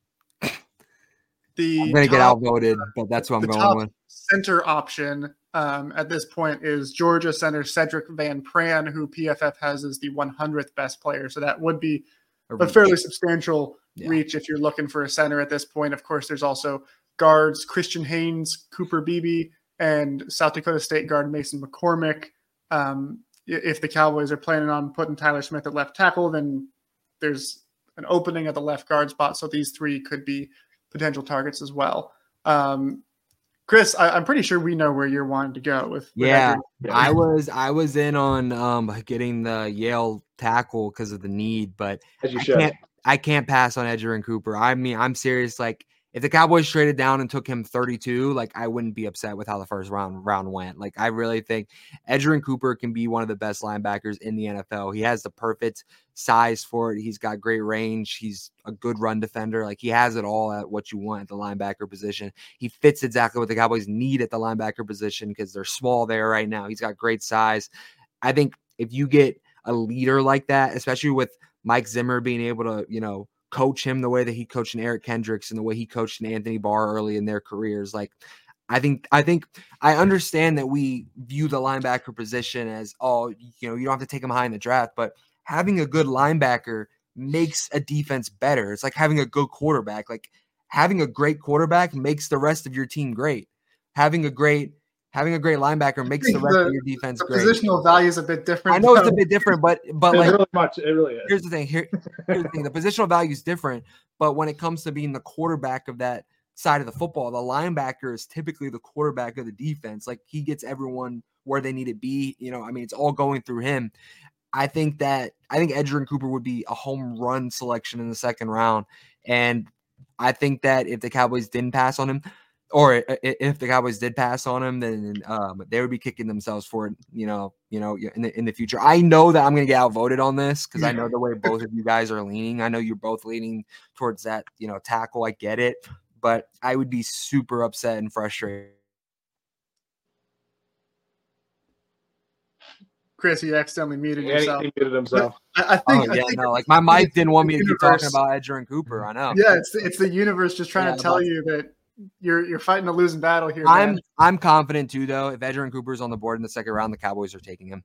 The I'm gonna top, get outvoted, but that's who I'm the going top with. center option um, at this point is Georgia center Cedric Van Pran, who P F F has as the one hundredth best player. So that would be A a reach. fairly substantial Yeah. reach if you're looking for a center at this point. Of course, there's also guards Christian Haynes, Cooper Beebe, and South Dakota State guard Mason McCormick. Um, if the Cowboys are planning on putting Tyler Smith at left tackle, then there's an opening at the left guard spot. So these three could be potential targets as well. Um, Chris, I, I'm pretty sure we know where you're wanting to go with. with Yeah, Edgerrin. I was I was in on um, getting the Yale tackle because of the need, but As you I should. can't I can't pass on Edgerrin Cooper. I mean, I'm serious. Like, if the Cowboys traded down and took him thirty-two, like, I wouldn't be upset with how the first round round went. Like, I really think Edgerrin Cooper can be one of the best linebackers in the N F L. He has the perfect size for it. He's got great range. He's a good run defender. Like, he has it all at what you want at the linebacker position. He fits exactly what the Cowboys need at the linebacker position because they're small there right now. He's got great size. I think if you get a leader like that, especially with Mike Zimmer being able to, you know, coach him the way that he coached an Eric Kendricks and the way he coached an Anthony Barr early in their careers. Like, I think, I think I understand that we view the linebacker position as, oh, you know, you don't have to take him high in the draft, but having a good linebacker makes a defense better. It's like having a good quarterback. Like, having a great quarterback makes the rest of your team great. Having a great, having a great linebacker makes the think rest the- of your defense The great. positional value is a bit different. I know it's a though. bit different, but but It's like really much. It really is. here's the thing. Here, here's the thing. The positional value is different, but when it comes to being the quarterback of that side of the football, the linebacker is typically the quarterback of the defense. Like, he gets everyone where they need to be. You know, I mean, it's all going through him. I think that I think Edgerrin Cooper would be a home run selection in the second round, and I think that if the Cowboys didn't pass on him, or if the Cowboys did pass on him, then um, they would be kicking themselves for it, you know, you know, in the in the future. I know that I'm going to get outvoted on this because I know the way both of you guys are leaning. I know you're both leaning towards that, you know, tackle. I get it, but I would be super upset and frustrated. Chris, you accidentally muted Yeah, he, yourself. he muted himself. I, I think, Oh, I yeah, think no, like my mic didn't want me to keep talking universe- about Edgerrin Cooper. I know. yeah, it's it's the universe just trying Yeah, to tell but- you that you're you're fighting a losing battle here. I'm man. I'm confident too, though. If Edgerrin Cooper's on the board in the second round, the Cowboys are taking him.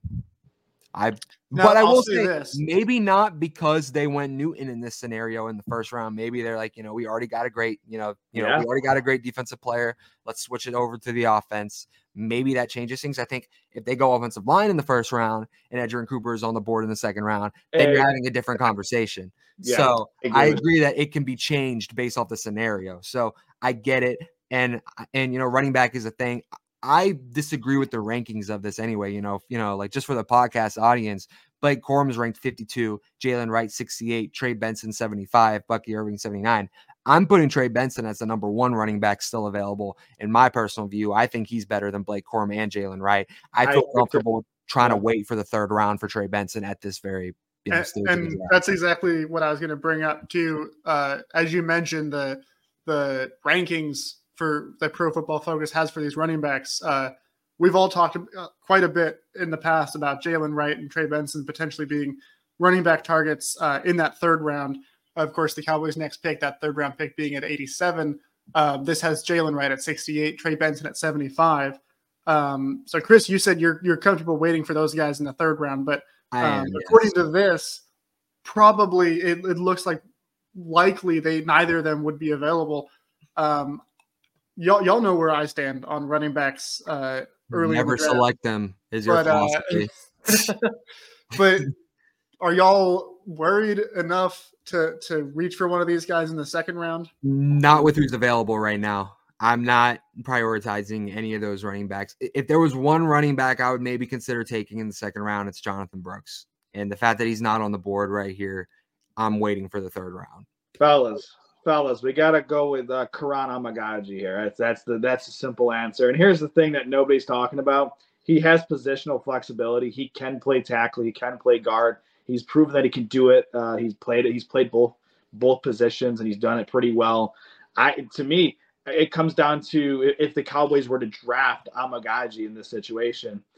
I, Now, but I I'll will say say this. maybe not because they went Newton in this scenario in the first round. Maybe they're like, you know, we already got a great, you know, you know, Yeah. we already got a great defensive player. Let's switch it over to the offense. Maybe that changes things. I think if they go offensive line in the first round and Edgerrin Cooper is on the board in the second round, then you're Hey, having a different conversation. Yeah, so I agree I with agree that it can be changed based off the scenario. So I get it. And, and, you know, running back is a thing. I disagree with the rankings of this anyway. You know, you know, like just for the podcast audience, Blake Corum is ranked fifty-two, Jalen Wright sixty-eight, Trey Benson seventy-five, Bucky Irving seventy-nine. I'm putting Trey Benson as the number one running back still available. In my personal view, I think he's better than Blake Corum and Jalen Wright. I I feel agree, comfortable trying Yeah. to wait for the third round for Trey Benson at this very you know, And, stage of the and draft. that's exactly what I was going to bring up too. Uh, as you mentioned, the the rankings for that Pro Football Focus has for these running backs. Uh, we've all talked uh, quite a bit in the past about Jalen Wright and Trey Benson potentially being running back targets uh, in that third round. Of course, the Cowboys' next pick, that third round pick being at eighty-seven. Uh, this has Jalen Wright at sixty-eight, Trey Benson at seventy-five. Um, so, Chris, you said you're you're comfortable waiting for those guys in the third round, but I um, am, yes. according to this, probably it, it looks like likely they neither of them would be available. Um, y'all, y'all know where I stand on running backs uh, early in the Never draft. select them is your But, uh, philosophy. But are y'all worried enough to to reach for one of these guys in the second round? Not with who's available right now. I'm not prioritizing any of those running backs. I- If there was one running back I would maybe consider taking in the second round, it's Jonathan Brooks. And the fact that he's not on the board right here, I'm waiting for the third round. fellas, fellas, we gotta go with uh, Karan Amagaji here. That's that's the that's a simple answer. And here's the thing that nobody's talking about: he has positional flexibility. He can play tackle. He can play guard. He's proven that he can do it. Uh, he's played it. He's played both both positions, and he's done it pretty well. I to me, it comes down to if the Cowboys were to draft Amagaji in this situation,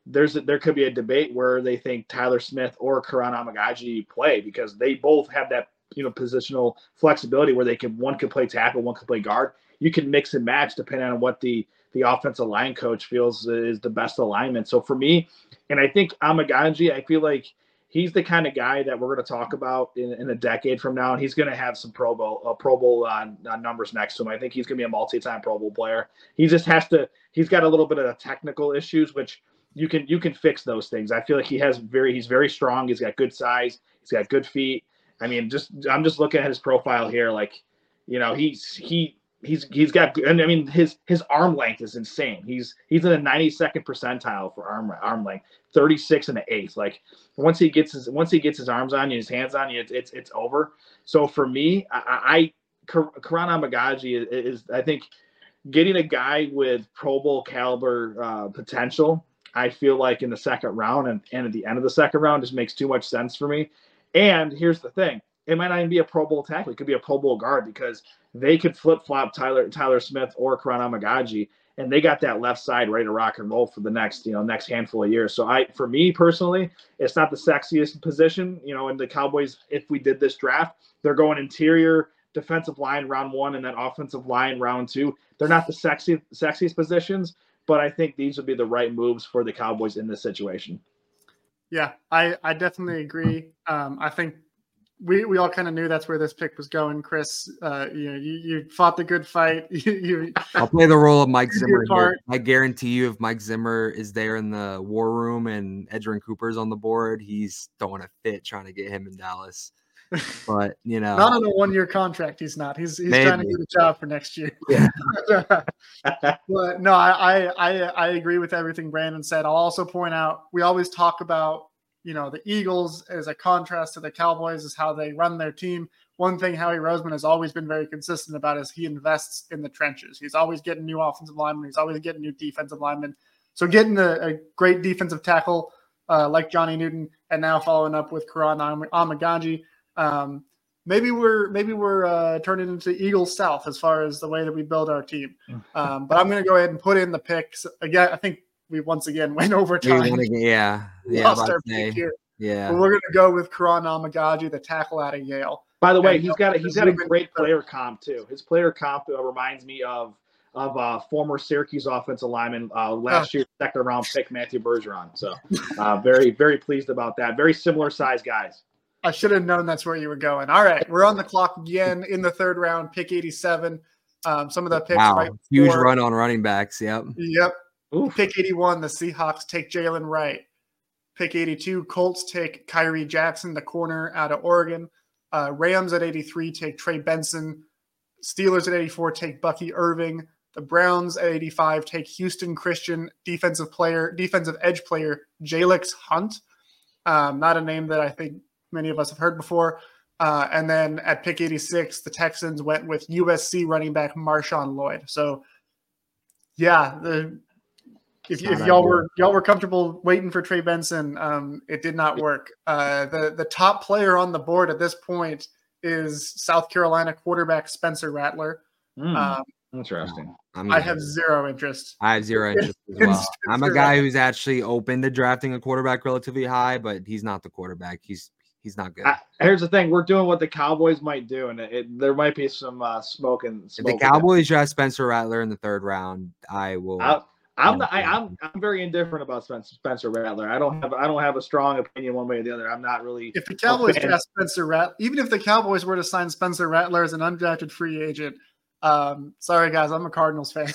there's a, there could be a debate where they think Tyler Smith or Karan Amagaji play because they both have that, you know, positional flexibility where they can, one could play tackle, one could play guard. You can mix and match depending on what the, the offensive line coach feels is the best alignment. So for me, and I think Amagaji, I feel like he's the kind of guy that we're going to talk about in, in a decade from now, and he's going to have some Pro Bowl, uh, Pro Bowl uh, uh, numbers next to him. I think he's going to be a multi-time Pro Bowl player. He just has to. He's got a little bit of technical issues, which you can you can fix those things. I feel like he has very. He's very strong. He's got good size. He's got good feet. I mean, just I'm just looking at his profile here. Like, you know, he's he. He's he's got, and I mean his his arm length is insane. He's he's in the ninety-second percentile for arm arm length, thirty-six and an eighth. Like once he gets his once he gets his arms on you, his hands on you, it's it's, it's over. So for me, I, I Karan Amagaji is, is I think getting a guy with Pro Bowl caliber uh, potential. I feel like in the second round and, and at the end of the second round just makes too much sense for me. And here's the thing. It might not even be a Pro Bowl tackle. It could be a Pro Bowl guard because they could flip-flop Tyler Tyler Smith or Karan Amagaji, and they got that left side ready to rock and roll for the next, you know, next handful of years. So I, for me personally, it's not the sexiest position, you know, in the Cowboys, if we did this draft, they're going interior defensive line round one and then offensive line round two. They're not the sexy, sexiest positions, but I think these would be the right moves for the Cowboys in this situation. Yeah, I, I definitely agree. Um, I think We we all kind of knew that's where this pick was going, Chris. Uh, you know, you, you fought the good fight. you, you, I'll play the role of Mike Zimmer here. I guarantee you, if Mike Zimmer is there in the war room and Edgerrin Cooper's on the board, he's throwing a fit trying to get him in Dallas. But you know, not on a one-year contract. He's not. He's he's Maybe. trying to get a job for next year. Yeah. But no, I, I I agree with everything Brandon said. I'll also point out we always talk about, you know, the Eagles as a contrast to the Cowboys is how they run their team. One thing Howie Roseman has always been very consistent about is he invests in the trenches. He's always getting new offensive linemen. He's always getting new defensive linemen. So getting a, a great defensive tackle uh, like Johnny Newton and now following up with Karan Am- Amagaji, um, maybe we're maybe we're uh, turning into Eagles South as far as the way that we build our team. Um, but I'm going to go ahead and put in the picks. Again, I think we once again went over time. Yeah, yeah, lost our pick here. Yeah, but we're going to go with Karan Amagaji, the tackle out of Yale. By the way, and he's got a, he's got a great player comp too. His player comp uh, reminds me of of uh, former Syracuse offensive lineman uh, last oh. year's second round pick Matthew Bergeron. So uh, very very pleased about that. Very similar size guys. I should have known that's where you were going. All right, we're on the clock again in the third round, pick eighty-seven. Um, some of the picks. Wow, right huge before. run on running backs. Yep. Yep. Oof. Pick eighty-one, the Seahawks take Jalen Wright. Pick eighty-two, Colts take Kyrie Jackson, the corner out of Oregon. Uh, Rams at eighty-three take Trey Benson. Steelers at eighty-four take Bucky Irving. The Browns at eighty-five take Houston Christian defensive player, defensive edge player Jalix Hunt. Um, not a name that I think many of us have heard before. Uh, and then at pick eighty-six, the Texans went with U S C running back Marshawn Lloyd. So, yeah, the If, if y'all were y'all were comfortable waiting for Trey Benson, um, it did not work. Uh, the the top player on the board at this point is South Carolina quarterback Spencer Rattler. Mm, um, interesting. I'm I have zero interest. I have zero interest as well. I'm a guy who's actually open to drafting a quarterback relatively high, but he's not the quarterback. He's he's not good. I, here's the thing: we're doing what the Cowboys might do, and it, it, there might be some uh, smoke and if the Cowboys draft Spencer Rattler in the third round, I will. I'll, I'm not, I, I'm I'm very indifferent about Spencer, Spencer Rattler. I don't have I don't have a strong opinion one way or the other. I'm not really. If the Cowboys draft Spencer Rattler, even if the Cowboys were to sign Spencer Rattler as an undrafted free agent, um, sorry guys, I'm a Cardinals fan.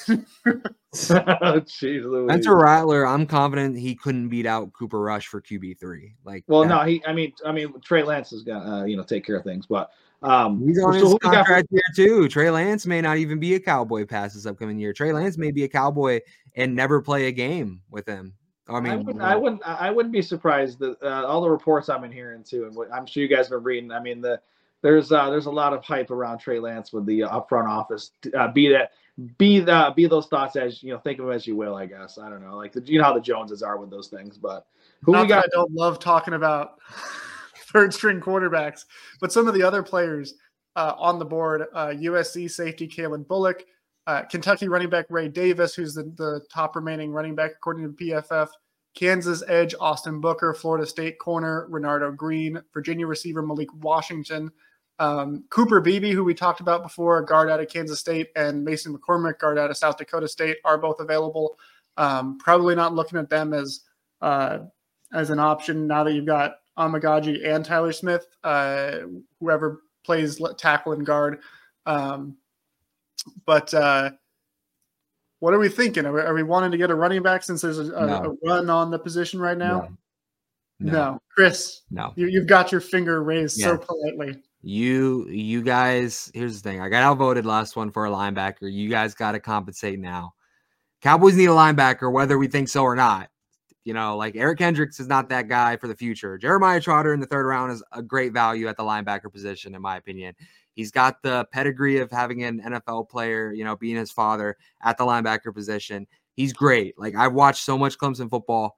Jeez Louise. Spencer Rattler, I'm confident he couldn't beat out Cooper Rush for Q B three. Like, well, that. no, he. I mean, I mean, Trey Lance is gonna uh, you know take care of things, but. Um, He's on so his who we got contract here too. Trey Lance may not even be a Cowboy past this upcoming year. Trey Lance may be a Cowboy and never play a game with him. I mean, I wouldn't, I wouldn't, I wouldn't be surprised that uh, all the reports I've been hearing too, and what I'm sure you guys have been reading. I mean, the there's uh, there's a lot of hype around Trey Lance with the uh, front office. Uh, be that, be the, be those thoughts as you know, think of them as you will. I guess I don't know, like the, you know how the Joneses are with those things. But who Not we got? that I don't love talking about third string quarterbacks, but some of the other players. Uh, on the board, uh, U S C safety Kalen Bullock, uh, Kentucky running back Ray Davis, who's the, the top remaining running back according to P F F, Kansas edge Austin Booker, Florida State corner Renardo Green, Virginia receiver Malik Washington, um, Cooper Beebe, who we talked about before, guard out of Kansas State, and Mason McCormick, guard out of South Dakota State, are both available. Um, probably not looking at them as uh, as an option now that you've got Amagaji and Tyler Smith, uh, whoever plays tackle and guard. Um, but uh, what are we thinking? Are we, are we wanting to get a running back since there's a, a, No. a run on the position right now? No. No. Chris, No. you, you've got your finger raised Yeah. so politely. You you guys, here's the thing. I got outvoted last one for a linebacker. You guys got to compensate now. Cowboys need a linebacker, whether we think so or not. You know, like Eric Hendricks is not that guy for the future. Jeremiah Trotter in the third round is a great value at the linebacker position, in my opinion. He's got the pedigree of having an N F L player, you know, being his father at the linebacker position. He's great. Like, I've watched so much Clemson football.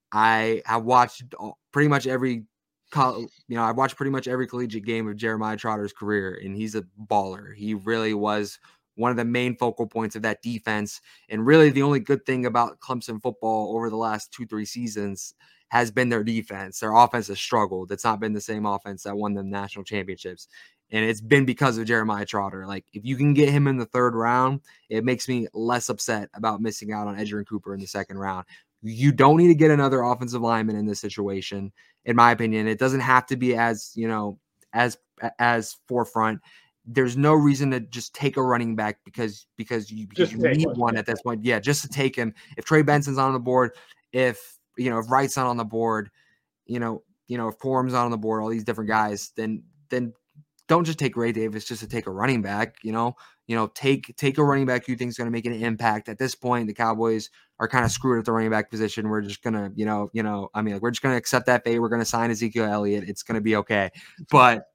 I have watched pretty much every, you know, I've watched pretty much every collegiate game of Jeremiah Trotter's career, and he's a baller. He really was one of the main focal points of that defense. And really the only good thing about Clemson football over the last two, three seasons has been their defense. Their offense has struggled. It's not been the same offense that won them national championships. And it's been because of Jeremiah Trotter. Like, if you can get him in the third round, it makes me less upset about missing out on Edgerrin Cooper in the second round. You don't need to get another offensive lineman in this situation, in my opinion. It doesn't have to be as, you know, as as forefront. There's no reason to just take a running back because because you, because you need one at this point. Yeah, just to take him. If Trey Benson's on the board, if you know if Wright's not on the board, you know, you know, if Corum's not on the board, all these different guys, then then don't just take Ray Davis just to take a running back. You know, you know, take take a running back you think is going to make an impact. At this point, the Cowboys are kind of screwed at the running back position. We're just gonna, you know, you know, I mean, like, we're just gonna accept that fate. We're gonna sign Ezekiel Elliott. It's gonna be okay, but.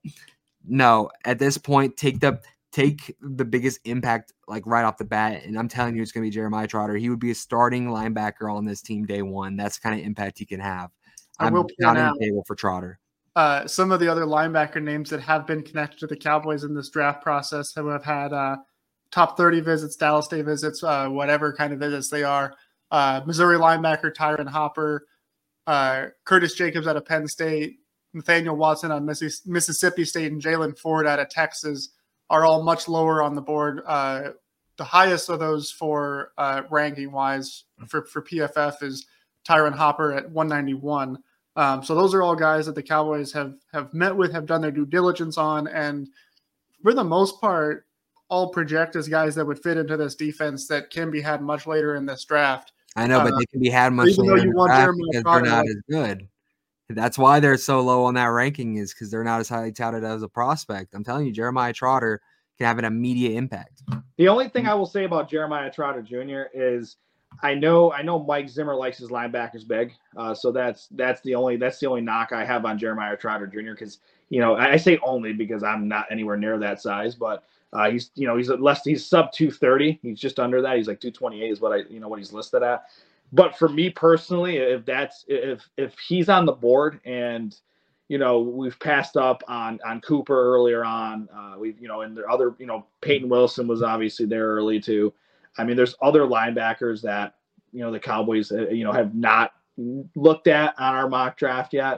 No, at this point, take the take the biggest impact like right off the bat, and I'm telling you, it's going to be Jeremiah Trotter. He would be a starting linebacker on this team day one. That's the kind of impact he can have. I I'm will not point on out, the table for Trotter. Uh, some of the other linebacker names that have been connected to the Cowboys in this draft process have, have had uh, top thirty visits, Dallas Day visits, uh, whatever kind of visits they are. Uh, Missouri linebacker Tyron Hopper, uh, Curtis Jacobs out of Penn State, Nathaniel Watson on Mississippi State, and Jalen Ford out of Texas are all much lower on the board. Uh, the highest of those four uh, ranking-wise for, for P F F is Tyron Hopper at one ninety-one. Um, so those are all guys that the Cowboys have have met with, have done their due diligence on, and for the most part, all project as guys that would fit into this defense that can be had much later in this draft. I know, but uh, they can be had much even later though you in the want draft Jeremiah because Trotter, they're not like, as good. That's why they're so low on that ranking, is because they're not as highly touted as a prospect. I'm telling you, Jeremiah Trotter can have an immediate impact. The only thing I will say about Jeremiah Trotter Junior is I know I know Mike Zimmer likes his linebackers big, uh, so that's that's the only that's the only knock I have on Jeremiah Trotter Junior Because you know I say only because I'm not anywhere near that size, but uh, he's you know he's less he's sub two thirty. He's just under that. He's like two twenty-eight is what I you know what he's listed at. But for me personally, if that's if if he's on the board and you know we've passed up on on Cooper earlier on, uh, we've you know and the other you know Peyton Wilson was obviously there early too. I mean, there's other linebackers that you know the Cowboys uh, you know have not looked at on our mock draft yet.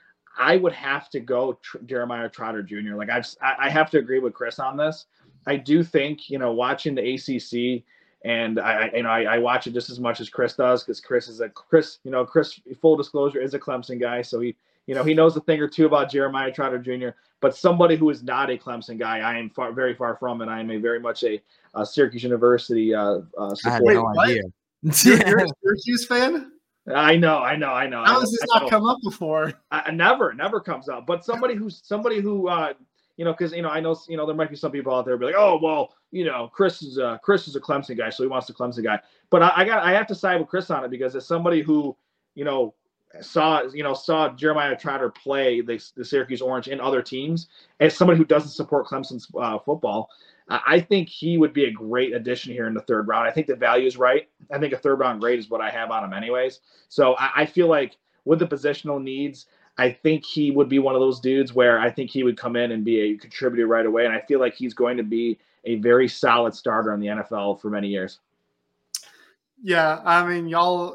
I would have to go tr- Jeremiah Trotter Junior Like I've I have to agree with Chris on this. I do think you know watching the A C C. And I, you know, I, I watch it just as much as Chris does because Chris is a Chris, you know, Chris, full disclosure, is a Clemson guy. So he, you know, he knows a thing or two about Jeremiah Trotter Junior But somebody who is not a Clemson guy, I am far, very far from it. I am a very much a, a Syracuse University uh, uh, I had supporter. no Wait, idea. You're, you're a Syracuse fan? I know, I know, I know. How I has this I not know. come up before? I, I never, never comes up. But somebody who's somebody who, uh, you know, because you know, I know, you know, there might be some people out there who be like, oh, well, you know, Chris is a Chris is a Clemson guy, so he wants the Clemson guy. But I, I got, I have to side with Chris on it because as somebody who, you know, saw, you know, saw Jeremiah Trotter play the, the Syracuse Orange in other teams, as somebody who doesn't support Clemson's uh, football, I think he would be a great addition here in the third round. I think the value is right. I think a third round grade is what I have on him anyways. So I, I feel like with the positional needs, I think he would be one of those dudes where I think he would come in and be a contributor right away. And I feel like he's going to be a very solid starter in the N F L for many years. Yeah, I mean, y'all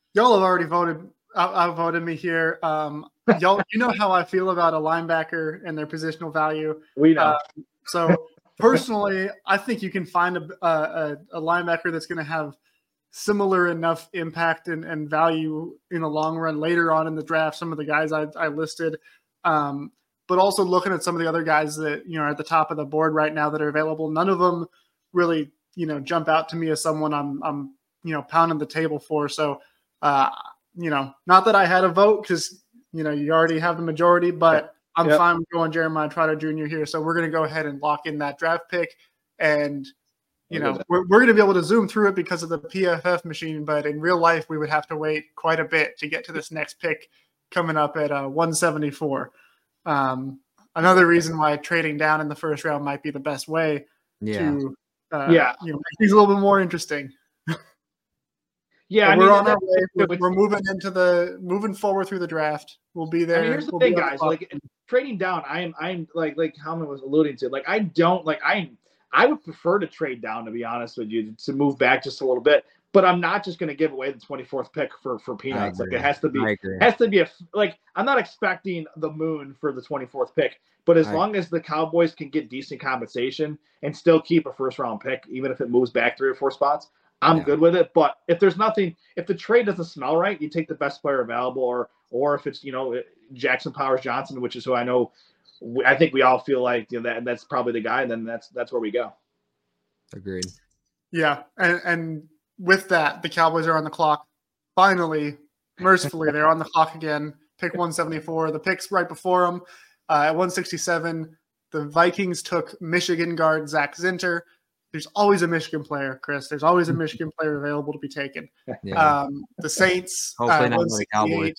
Y'all have already voted. Out, outvoted me here. Um, y'all, you know how I feel about a linebacker and their positional value. We know. Uh, so personally, I think you can find a a, a linebacker that's going to have similar enough impact and, and value in the long run later on in the draft. Some of the guys I, I listed, um, but also looking at some of the other guys that you know are at the top of the board right now that are available. None of them really you know jump out to me as someone I'm I'm you know pounding the table for. So. Uh, you know, not that I had a vote because, you know, you already have the majority, but I'm yep. fine with going Jeremiah Trotter Junior here. So we're going to go ahead and lock in that draft pick. And, you know, we're, we're going to be able to zoom through it because of the P F F machine. But in real life, we would have to wait quite a bit to get to this next pick coming up at uh, one seventy-four. Um, another reason why trading down in the first round might be the best way yeah. to, uh, yeah. you know, make things a little bit more interesting. Yeah, I we're mean, on our way. We're, we're moving into the moving forward through the draft. We'll be there. I mean, here's the we'll thing, guys. Like trading down, I'm I'm like like Helman was alluding to. Like I don't like I I would prefer to trade down, to be honest with you, to move back just a little bit. But I'm not just going to give away the twenty-fourth pick for for peanuts. Like it has to be has to be a like I'm not expecting the moon for the twenty-fourth pick. But as I long agree. as the Cowboys can get decent compensation and still keep a first round pick, even if it moves back three or four spots. I'm yeah. good with it, but if there's nothing, if the trade doesn't smell right, you take the best player available, or or if it's you know Jackson Powers Johnson, which is who I know, I think we all feel like you know, that that's probably the guy. Then that's that's where we go. Agreed. Yeah, and and with that, the Cowboys are on the clock. Finally, mercifully, they're on the clock again. Pick one seventy-four. The picks right before them uh, at one sixty-seven. The Vikings took Michigan guard Zach Zinter. There's always a Michigan player, Chris. There's always a Michigan player available to be taken. Yeah. Um, the Saints, hopefully uh, not the Cowboys.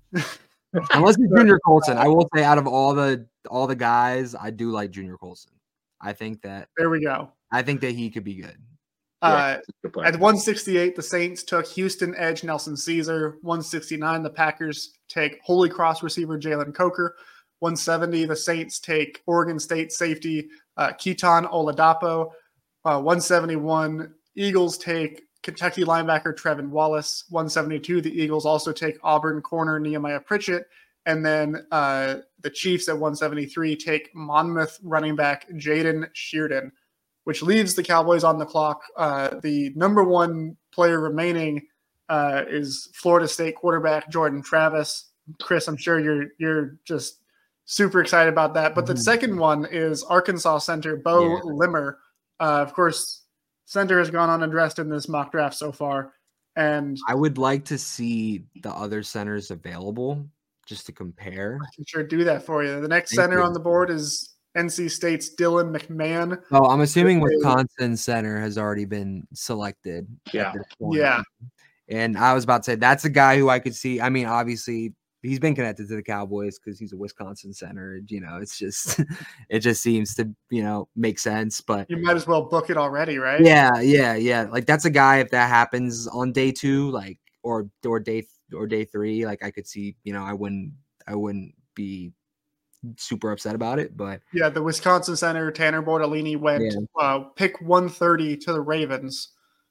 Unless it's Junior Colson, I will say out of all the all the guys, I do like Junior Colson. I think that there we go. I think that he could be good. Uh, yeah, at one sixty-eight, the Saints took Houston edge Nelson Caesar. one sixty-nine, the Packers take Holy Cross receiver Jalen Coker. one seventy, the Saints take Oregon State safety uh, Keaton Oladapo. Uh, one seventy-one, Eagles take Kentucky linebacker Trevin Wallace. one seventy-two, the Eagles also take Auburn corner Nehemiah Pritchett. And then uh, the Chiefs at one seventy-three take Monmouth running back Jaden Sheardon, which leaves the Cowboys on the clock. Uh, the number one player remaining uh, is Florida State quarterback Jordan Travis. Chris, I'm sure you're you're just super excited about that. But the mm-hmm. second one is Arkansas center Bo yeah. Limmer. Uh, of course, center has gone unaddressed in this mock draft so far. And I would like to see the other centers available just to compare. I can sure do that for you. The next Thank center you. on the board is N C State's Dylan McMahon. Oh, I'm assuming Wisconsin center has already been selected. Yeah. Yeah. And I was about to say that's a guy who I could see. I mean, obviously, he's been connected to the Cowboys because he's a Wisconsin center. You know, it's just, it just seems to, you know, make sense. But you might as well book it already, right? Yeah, yeah, yeah. Like that's a guy. If that happens on day two, like or or day or day three, like I could see. You know, I wouldn't, I wouldn't be super upset about it. But yeah, the Wisconsin center Tanner Bortolini went yeah. uh, pick one thirty to the Ravens.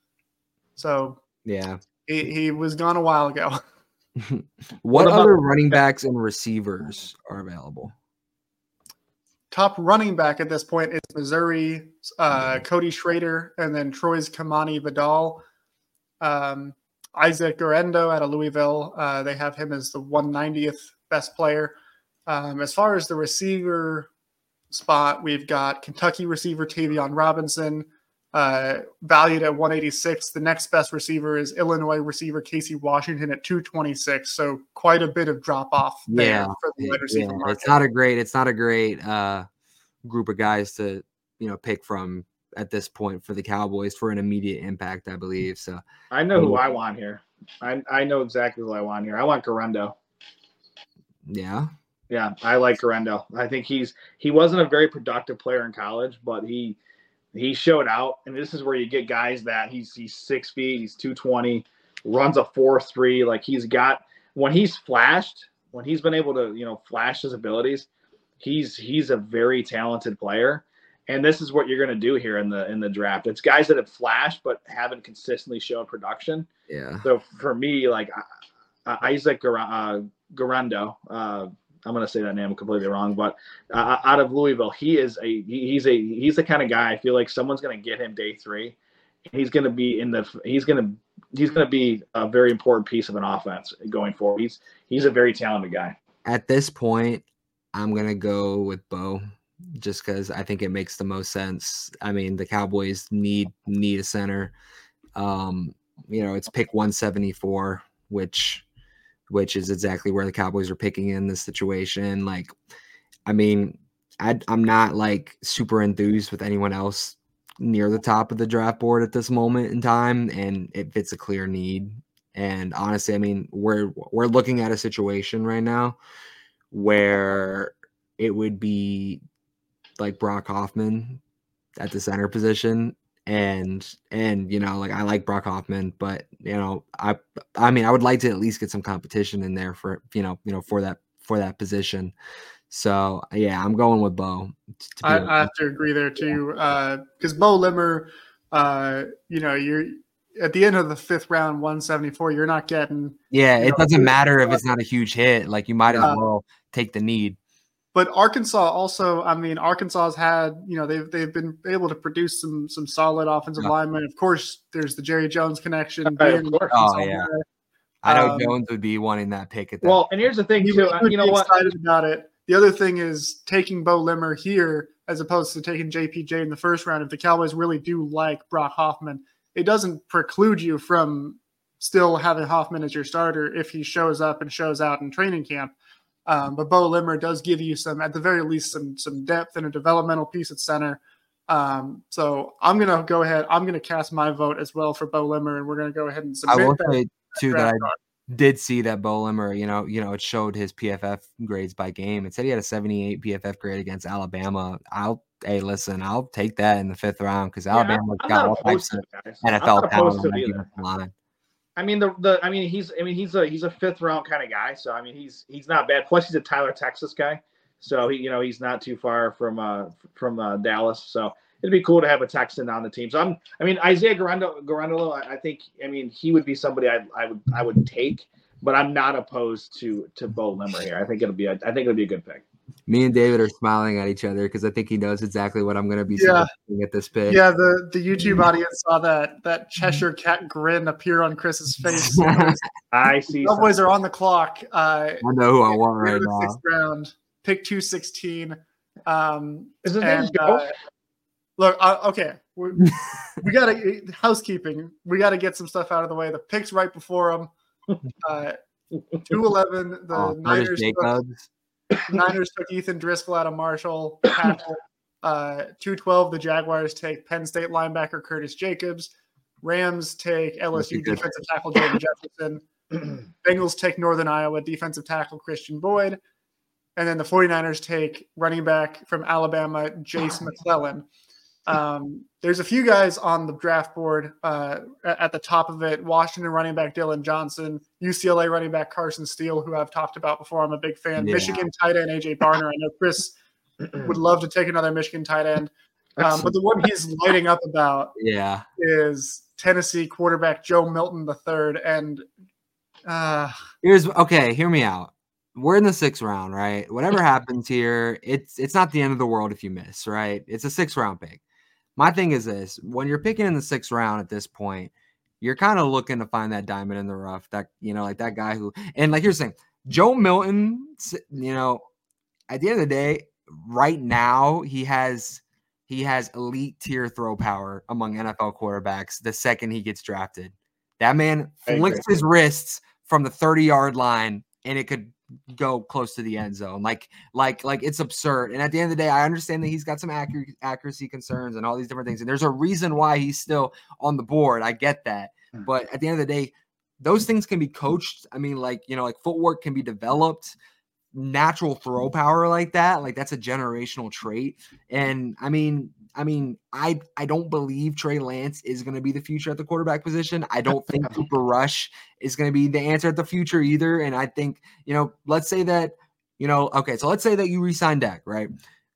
So yeah, he, he was gone a while ago. what, what about, other running backs and receivers are available? Top running back at this point is Missouri, uh, Cody Schrader, and then Troy's Kamani Vidal. Um, Isaac Guerendo out of Louisville. Uh, they have him as the one ninetieth best player. Um, as far as the receiver spot, we've got Kentucky receiver Tavion Robinson, Uh, valued at one eighty-six. The next best receiver is Illinois receiver Casey Washington at two twenty-six. So quite a bit of drop off there yeah, for the wide receiver yeah. market. It's not a great, it's not a great uh, group of guys to, you know, pick from at this point for the Cowboys for an immediate impact, I believe. So I know who I want here. I I know exactly who I want here. I want Guerendo. Yeah. Yeah, I like Guerendo. I think he's he wasn't a very productive player in college, but he He showed out, and this is where you get guys that he's he's six feet, he's two twenty, runs a four three. Like he's got when he's flashed, when he's been able to you know flash his abilities, he's he's a very talented player. And this is what you're going to do here in the in the draft. It's guys that have flashed but haven't consistently shown production. Yeah. So for me, like uh, Isaac Gar- uh, Garando, uh, I'm going to say that name completely wrong, but uh, out of Louisville, he is a he, he's a he's the kind of guy I feel like someone's going to get him day three. He's going to be in the he's going to he's going to be a very important piece of an offense going forward. He's he's a very talented guy. At this point, I'm going to go with Bo just because I think it makes the most sense. I mean, the Cowboys need need a center. Um, you know, it's pick one seventy-four, which which is exactly where the Cowboys are picking in this situation. Like, I mean, I, I'm not like super enthused with anyone else near the top of the draft board at this moment in time, and it fits a clear need. And honestly, I mean, we're we're looking at a situation right now where it would be like Brock Hoffman at the center position. And, and, you know, like I like Brock Hoffman, but, you know, I, I mean, I would like to at least get some competition in there for, you know, you know, for that, for that position. So yeah, I'm going with Bo. I, I have to agree there too. Yeah. Uh, cause Bo Limmer, uh, you know, you're at the end of the fifth round, one seventy-four, you're not getting, yeah, it know, doesn't matter if it's not a huge hit. Like you might as uh, well take the need. But Arkansas also, I mean, Arkansas has had, you know, they've they've been able to produce some some solid offensive yeah. linemen. Of course, there's the Jerry Jones connection. Right, of course. Oh yeah, there. I know um, Jones would be wanting that pick at that. Well, and here's the thing he, too. He you know what? Excited about it. The other thing is taking Bo Limmer here as opposed to taking J P J in the first round. If the Cowboys really do like Brock Hoffman, it doesn't preclude you from still having Hoffman as your starter if he shows up and shows out in training camp. Um, but Bo Limmer does give you some, at the very least, some some depth and a developmental piece at center. Um, so I'm going to go ahead. I'm going to cast my vote as well for Bo Limmer, and we're going to go ahead and submit I will that. say, too, that I did see that Bo Limmer, you know, you know, it showed his P F F grades by game. It said he had a seventy-eight P F F grade against Alabama. I'll, hey, listen, I'll take that in the fifth round because yeah, Alabama's I'm got all types of N F L talent on that defensive line. I mean the the I mean he's I mean he's a he's a fifth round kind of guy, so I mean he's he's not bad. Plus he's a Tyler, Texas guy, so he you know he's not too far from uh from uh, Dallas. So it'd be cool to have a Texan on the team. So I'm I mean Isaiah Garando Garandolo, I, I think I mean he would be somebody I I would I would take, but I'm not opposed to to Bo Limmer here. I think it'll be a, I think it'll be a good pick. Me and David are smiling at each other because I think he knows exactly what I'm going to be yeah. saying at this pick. Yeah, the, the YouTube audience saw that that Cheshire Cat grin appear on Chris's face. I see. Cowboys are on the clock. Uh, I know who I want right now. Sixth round, pick two sixteen. Um, Is his and, name Joe? Uh, look, uh, okay, we, we got to housekeeping. We got to get some stuff out of the way. The picks right before them. Uh, two eleven. The oh, Niners. Niners took Ethan Driscoll out of Marshall. Tackle. Uh, two twelve, the Jaguars take Penn State linebacker Curtis Jacobs. Rams take L S U defensive tackle Jordan Jefferson. Bengals take Northern Iowa defensive tackle Christian Boyd. And then the 49ers take running back from Alabama, Jace McClellan. Um, there's a few guys on the draft board uh, at the top of it. Washington running back Dylan Johnson, U C L A running back Carson Steele, who I've talked about before. I'm a big fan. Yeah. Michigan tight end A J Barner. I know Chris would love to take another Michigan tight end. Um, but the one he's lighting up about yeah. is Tennessee quarterback Joe Milton the third. And uh, here's okay, hear me out. We're in the sixth round, right? Whatever happens here, it's it's not the end of the world if you miss, right? It's a sixth round pick. My thing is this: when you're picking in the sixth round at this point, you're kind of looking to find that diamond in the rough, that, you know, like that guy who, and like you're saying, Joe Milton, you know, at the end of the day, right now, he has he has elite tier throw power among N F L quarterbacks the second he gets drafted. That man flicks his wrists from the thirty-yard line, and it could go close to the end zone. Like, like, like it's absurd. And at the end of the day, I understand that he's got some accuracy, accuracy concerns and all these different things. And there's a reason why he's still on the board. I get that. But at the end of the day, those things can be coached. I mean, like, you know, like footwork can be developed, natural throw power like that. Like that's a generational trait. And I mean, I mean, I, I don't believe Trey Lance is going to be the future at the quarterback position. I don't think Cooper Rush is going to be the answer at the future either. And I think, you know, let's say that, you know, okay, so let's say that you re-sign Dak, right?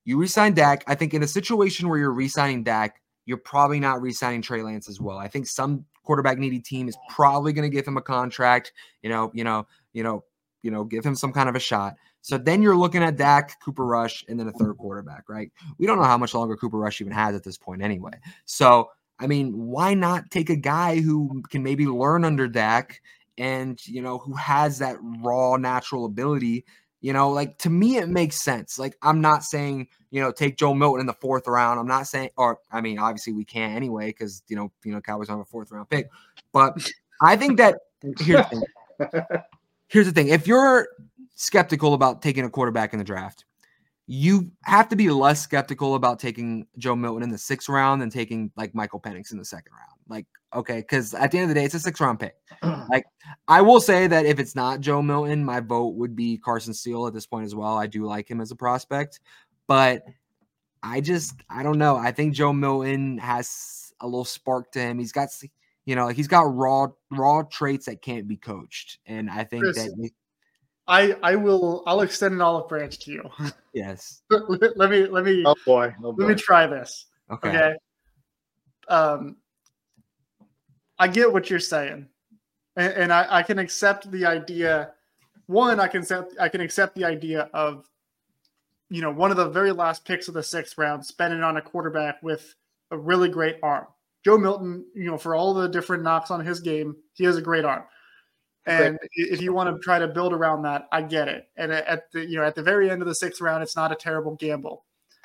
You re-sign Dak. I think in a situation where you're re-signing Dak, you're probably not re-signing Trey Lance as well. I think some quarterback needy team is probably going to give him a contract, you know, you know, you know, you know, give him some kind of a shot. So then you're looking at Dak, Cooper Rush, and then a third quarterback, right? We don't know how much longer Cooper Rush even has at this point anyway. So, I mean, why not take a guy who can maybe learn under Dak and, you know, who has that raw natural ability? You know, like, to me, it makes sense. Like, I'm not saying, you know, take Joe Milton in the fourth round. I'm not saying, or, I mean, obviously we can't anyway because, you know, you know, Cowboys don't have a fourth round pick. But I think that here's the thing. Here's the thing. If you're skeptical about taking a quarterback in the draft, you have to be less skeptical about taking Joe Milton in the sixth round than taking like Michael Penix in the second round. Like, okay, because at the end of the day, it's a sixth round pick. Like, I will say that if it's not Joe Milton, my vote would be Carson Steele at this point as well. I do like him as a prospect, but I just, I don't know. I think Joe Milton has a little spark to him. He's got, you know, like he's got raw, raw traits that can't be coached. And I think Chris, that I, I will, I'll extend an olive branch to you. Yes. let, let me, let me, oh boy, oh boy. let me try this. Okay. okay. Um, I get what you're saying. And, and I, I can accept the idea. One, I can accept, I can accept the idea of, you know, one of the very last picks of the sixth round, spending on a quarterback with a really great arm. Joe Milton, you know, for all the different knocks on his game, he has a great arm. And great. If you want to try to build around that, I get it. And at the, you know, at the very end of the sixth round, it's not a terrible gamble.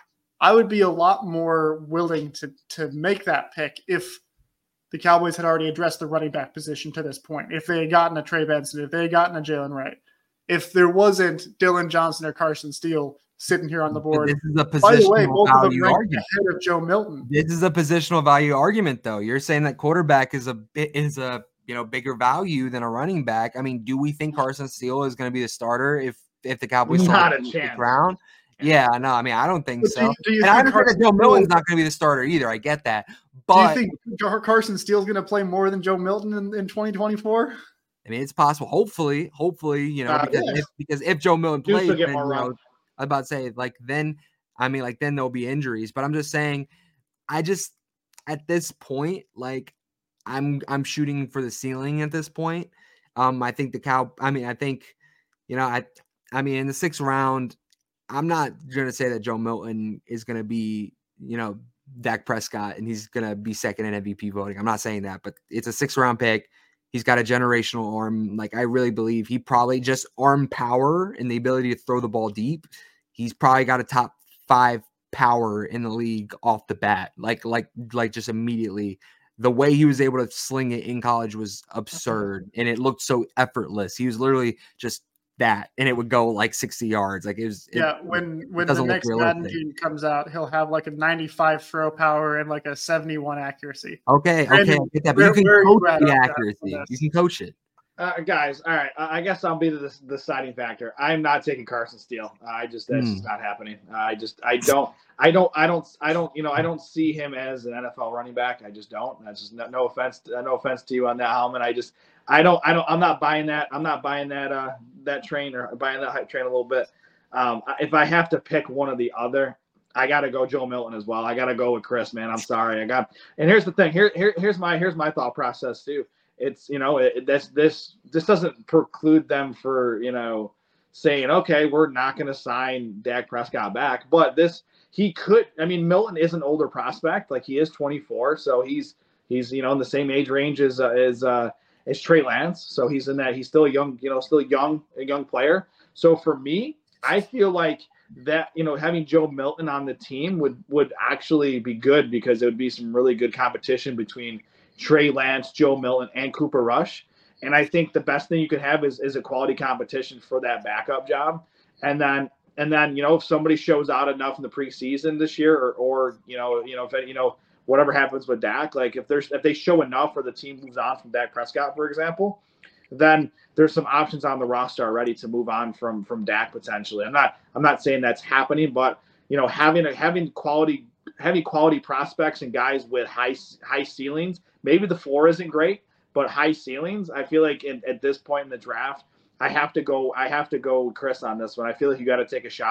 I would be a lot more willing to to make that pick if the Cowboys had already addressed the running back position to this point. If they had gotten a Trey Benson, if they had gotten a Jalen Wright, if there wasn't Dylan Johnson or Carson Steele sitting here on the board. This is a positional By the way, both of them value ranked argument. ahead of Joe Milton. This is a positional value argument, though. You're saying that quarterback is a is a you know bigger value than a running back. I mean, do we think Carson Steele is going to be the starter if if the Cowboys not a chance round? Yeah, no, I mean, I don't think But so. do you- do you and I think understand that Carson Joe Steele- Milton's not going to be the starter either. I get that, Do but you think Car- Carson Steele's going to play more than Joe Milton in, in twenty twenty-four? I mean, it's possible. Hopefully, hopefully, you know, Uh, because yeah. if because if Joe Milton Dudes plays, will get then, more you know, run. I'm about to say, like, then, I mean, like, then there'll be injuries. But I'm just saying, I just, at this point, like, I'm I'm shooting for the ceiling at this point. Um, I think the cow, I mean, I think, you know, I, I mean, in the sixth round, I'm not going to say that Joe Milton is going to be, you know, Dak Prescott and he's going to be second in M V P voting. I'm not saying that, but it's a sixth round pick. He's got a generational arm. Like, I really believe he probably just arm power and the ability to throw the ball deep. He's probably got a top five power in the league off the bat. Like, like, like just immediately. The way he was able to sling it in college was absurd, and it looked so effortless. He was literally just that, and it would go like sixty yards. Like it was. It, Yeah, when when the doesn't look next Madden realistic. game comes out, he'll have like a ninety-five throw power and like a seventy-one accuracy. Okay, okay, Brandon, I get that, but where- you can where are you coach at the on that- accuracy. on this? You can coach it. Uh, guys, all right. I I guess I'll be the the deciding factor. I'm not taking Carson Steele. I just that's Hmm. just not happening. I just I don't I don't I don't I don't you know I don't see him as an N F L running back. I just don't. That's just no, no offense to, no offense to you on that, helmet. I just I don't I don't I'm not buying that. I'm not buying that uh that train or buying that hype train a little bit. Um, if I have to pick one or the other, I got to go Joe Milton as well. I got to go with Chris, man. I'm sorry. I got and here's the thing. Here here here's my here's my thought process too. It's, you know, it, this, this, this doesn't preclude them for, you know, saying, okay, we're not going to sign Dak Prescott back, but this, he could, I mean, Milton is an older prospect. Like he is twenty-four. So he's, he's, you know, in the same age range as, uh, as, uh, as Trey Lance. So he's in that, he's still a young, you know, still a young, a young player. So for me, I feel like that, you know, having Joe Milton on the team would, would actually be good because it would be some really good competition between Trey Lance, Joe Milton, and Cooper Rush. And I think the best thing you could have is, is a quality competition for that backup job. And then, and then, you know, if somebody shows out enough in the preseason this year or, or, you know, you know, if, you know, whatever happens with Dak, like if there's, if they show enough or the team moves on from Dak Prescott, for example, then there's some options on the roster already to move on from, from Dak potentially. I'm not, I'm not saying that's happening, but, you know, having a, having quality, having quality prospects and guys with high, high ceilings, maybe the floor isn't great, but high ceilings. I feel like in, at this point in the draft, I have to go. I have to go, Chris, on this one. I feel like you got to take a shot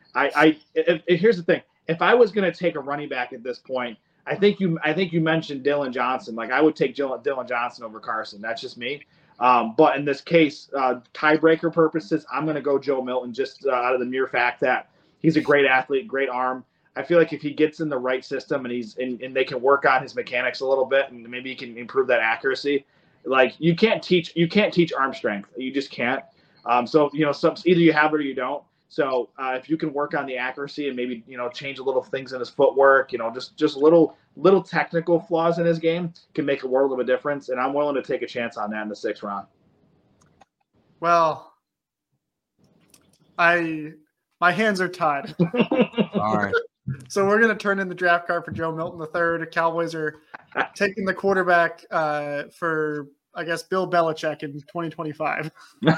I, I if, if, here's the thing. If I was going to take a running back at this point, I think you I think you mentioned Dillon Johnson. Like I would take Dillon Johnson over Carson. That's just me. Um, but in this case, uh, tiebreaker purposes, I'm going to go Joe Milton just uh, out of the mere fact that he's a great athlete, great arm. I feel like if he gets in the right system and he's and, and they can work on his mechanics a little bit and maybe he can improve that accuracy. Like you can't teach you can't teach arm strength. You just can't. Um, so you know, some, either you have it or you don't. So uh, if you can work on the accuracy and maybe you know change a little things in his footwork, you know, just just little little technical flaws in his game can make a world of a difference. And I'm willing to take a chance on that in the sixth round. Well, I my hands are tied. All right. So we're going to turn in the draft card for Joe Milton the third. The Cowboys are taking the quarterback uh, for, I guess, Bill Belichick in twenty twenty-five.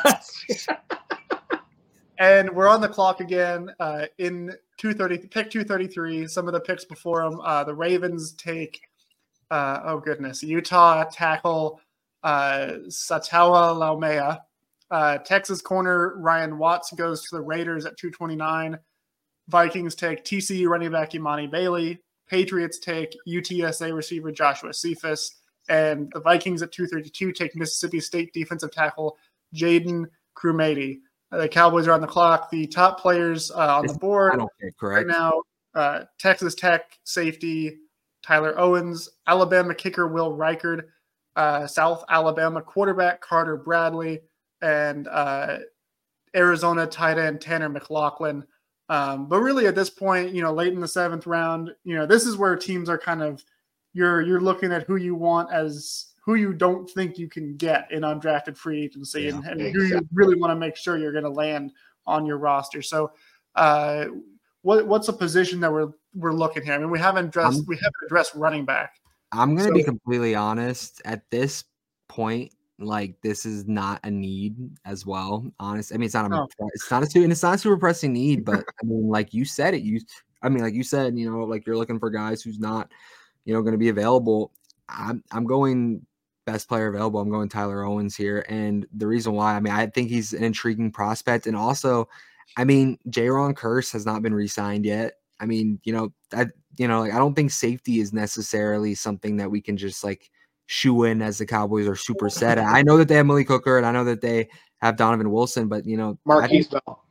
And we're on the clock again uh, in two thirty, pick two thirty-three. Some of the picks before them, uh, the Ravens take, uh, oh goodness, Utah tackle uh, Satawa Laumea. Uh, Texas corner Ryan Watts goes to the Raiders at two twenty-nine. Vikings take T C U running back Imani Bailey. Patriots take U T S A receiver Joshua Cephas. And the Vikings at two thirty-two take Mississippi State defensive tackle Jaden Crumady. The Cowboys are on the clock. The top players uh, on the board right now, uh, Texas Tech safety Tyler Owens, Alabama kicker Will Reichard, uh, South Alabama quarterback Carter Bradley, and uh, Arizona tight end Tanner McLaughlin. Um, but really at this point, you know, late in the seventh round, you know, this is where teams are kind of you're you're looking at who you want as who you don't think you can get in undrafted free agency yeah, and, and exactly. who you really want to make sure you're going to land on your roster. So uh, what, what's a position that we're, we're looking here? I mean, we haven't addressed, I'm, we haven't addressed running back. I'm going to so, be completely honest at this point. Like this is not a need as well. Honest. I mean, it's not a, oh. it's not a, and it's not a super pressing need, but I mean, like you said it, you, I mean, like you said, you know, like you're looking for guys who's not, you know, going to be available. I'm, I'm going, best player available. I'm going Tyler Owens here. And the reason why, I mean, I think he's an intriguing prospect. And also, I mean, Jaron Kearse has not been re-signed yet. I mean, you know, I, you know, like, I don't think safety is necessarily something that we can just like shoe in as the Cowboys are super set. I know that they have Malik Hooker and I know that they have Donovan Wilson, but you know, Marquise Bell.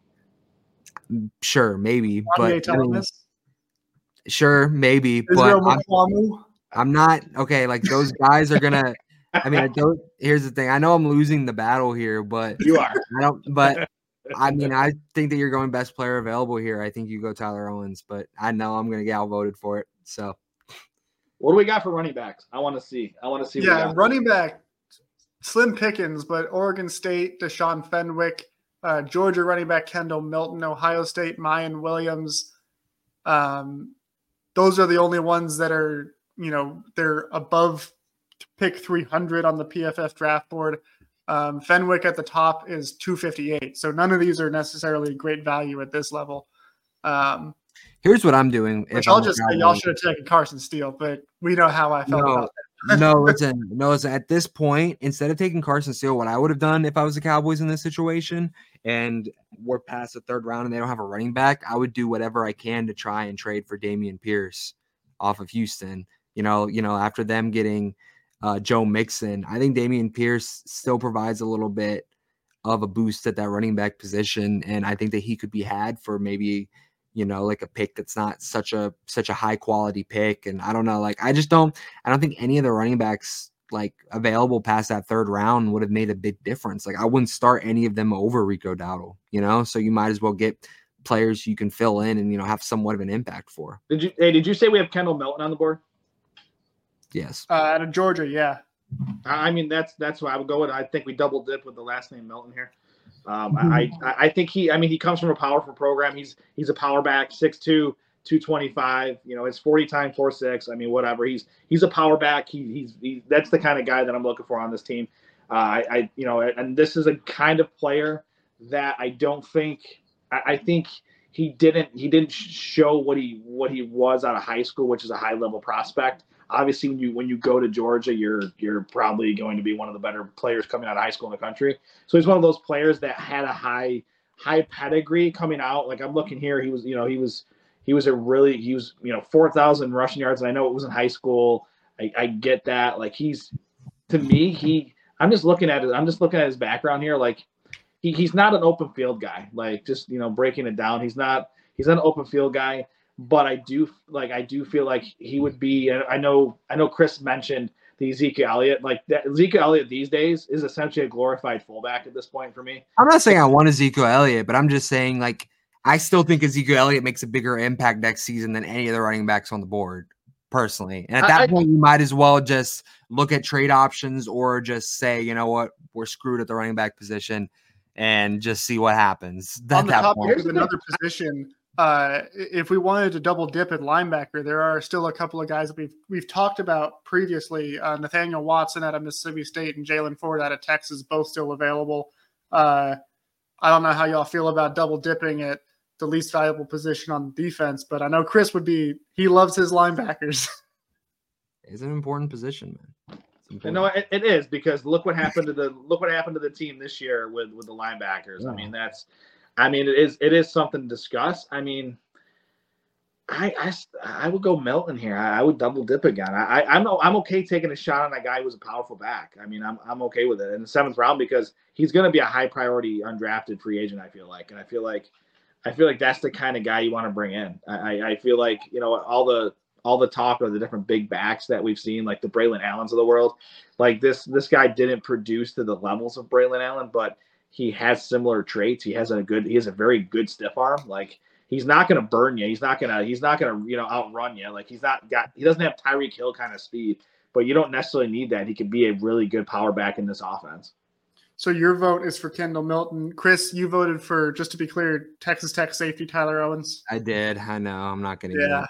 Sure, maybe. But I mean, sure, maybe. Israel but I'm, I'm not okay. Like those guys are gonna. I mean, I don't. Here's the thing. I know I'm losing the battle here, but you are. I don't. But I mean, I think that you're going best player available here. I think you go Tyler Owens, but I know I'm going to get outvoted for it. So, what do we got for running backs? I want to see. I want to see. Yeah, running back, slim pickings, but Oregon State, Deshaun Fenwick, uh, Georgia running back Kendall Milton, Ohio State Mayan Williams. Um, those are the only ones that are, you know, they're above pick three hundred on the P F F draft board. Um, Fenwick at the top is two fifty-eight. So none of these are necessarily great value at this level. Um, Here's what I'm doing. Which I'll just say y'all should have taken Carson Steele, but we know how I felt no, about that. no, listen, no, listen, at this point, instead of taking Carson Steele, what I would have done if I was the Cowboys in this situation and we're past the third round and they don't have a running back, I would do whatever I can to try and trade for Dameon Pierce off of Houston. You know, you know, after them getting Uh, Joe Mixon, I think Dameon Pierce still provides a little bit of a boost at that running back position, and I think that he could be had for maybe, you know, like a pick that's not such a such a high quality pick. And I don't know, like I just don't, I don't think any of the running backs like available past that third round would have made a big difference. Like I wouldn't start any of them over Rico Dowdle, you know. So you might as well get players you can fill in and you know have somewhat of an impact for. Did you? Hey, did you say we have Kendall Milton on the board? Yes. Uh, out of Georgia, yeah. I mean, that's that's what I would go with. I think we double dip with the last name Milton here. Um, I, I I think he. I mean, he comes from a powerful program. He's he's a power back, six two, two twenty-five. You know, his forty time four six. I mean, whatever. He's he's a power back. He, he's he, that's the kind of guy that I'm looking for on this team. Uh, I, I you know, and this is a kind of player that I don't think. I, I think he didn't he didn't show what he what he was out of high school, which is a high level prospect. Obviously, when you when you go to Georgia, you're you're probably going to be one of the better players coming out of high school in the country. So he's one of those players that had a high high pedigree coming out. Like I'm looking here, he was, you know, he was, he was a really, he was, you know, four thousand rushing yards. And I know it was in high school. I, I get that. Like he's, to me, he, I'm just looking at it. I'm just looking at his background here. Like he, he's not an open field guy. Like just, you know, breaking it down. He's not, he's not an open field guy, but I do like, I do feel like he would be, I know, I know Chris mentioned the Ezekiel Elliott, like that Ezekiel Elliott these days is essentially a glorified fullback at this point for me. I'm not saying I want Ezekiel Elliott, but I'm just saying like I still think Ezekiel Elliott makes a bigger impact next season than any of the running backs on the board, personally. And at that I, point, you might as well just look at trade options or just say, you know what, we're screwed at the running back position and just see what happens. On the top of another position, uh, if we wanted to double dip at linebacker, there are still a couple of guys that we've we've talked about previously. Uh, Nathaniel Watson out of Mississippi State and Jalen Ford out of Texas, both still available. Uh, I don't know how y'all feel about double dipping at the least valuable position on defense, but I know Chris would be. He loves his linebackers. It's an important position, man. I know it, it is because look what happened to the look what happened to the team this year with with the linebackers. Yeah. I mean that's. I mean, it is it is something to discuss. I mean, I I, I would go Milton here. I, I would double dip again. I, I'm I'm okay taking a shot on that guy who's a powerful back. I mean, I'm I'm okay with it in the seventh round because he's going to be a high priority undrafted free agent. I feel like, and I feel like I feel like that's the kind of guy you want to bring in. I I feel like you know all the all the talk of the different big backs that we've seen, like the Braylon Allens of the world. Like this this guy didn't produce to the levels of Braylon Allen, but he has similar traits. He has a good, he has a very good stiff arm. Like he's not going to burn you. He's not going to, he's not going to, you know, outrun you. Like he's not got, he doesn't have Tyreek Hill kind of speed, but you don't necessarily need that. He could be a really good power back in this offense. So your vote is for Kendall Milton. Chris, you voted for, just to be clear, Texas Tech safety Tyler Owens. I did. I know. I'm not going to. Yeah.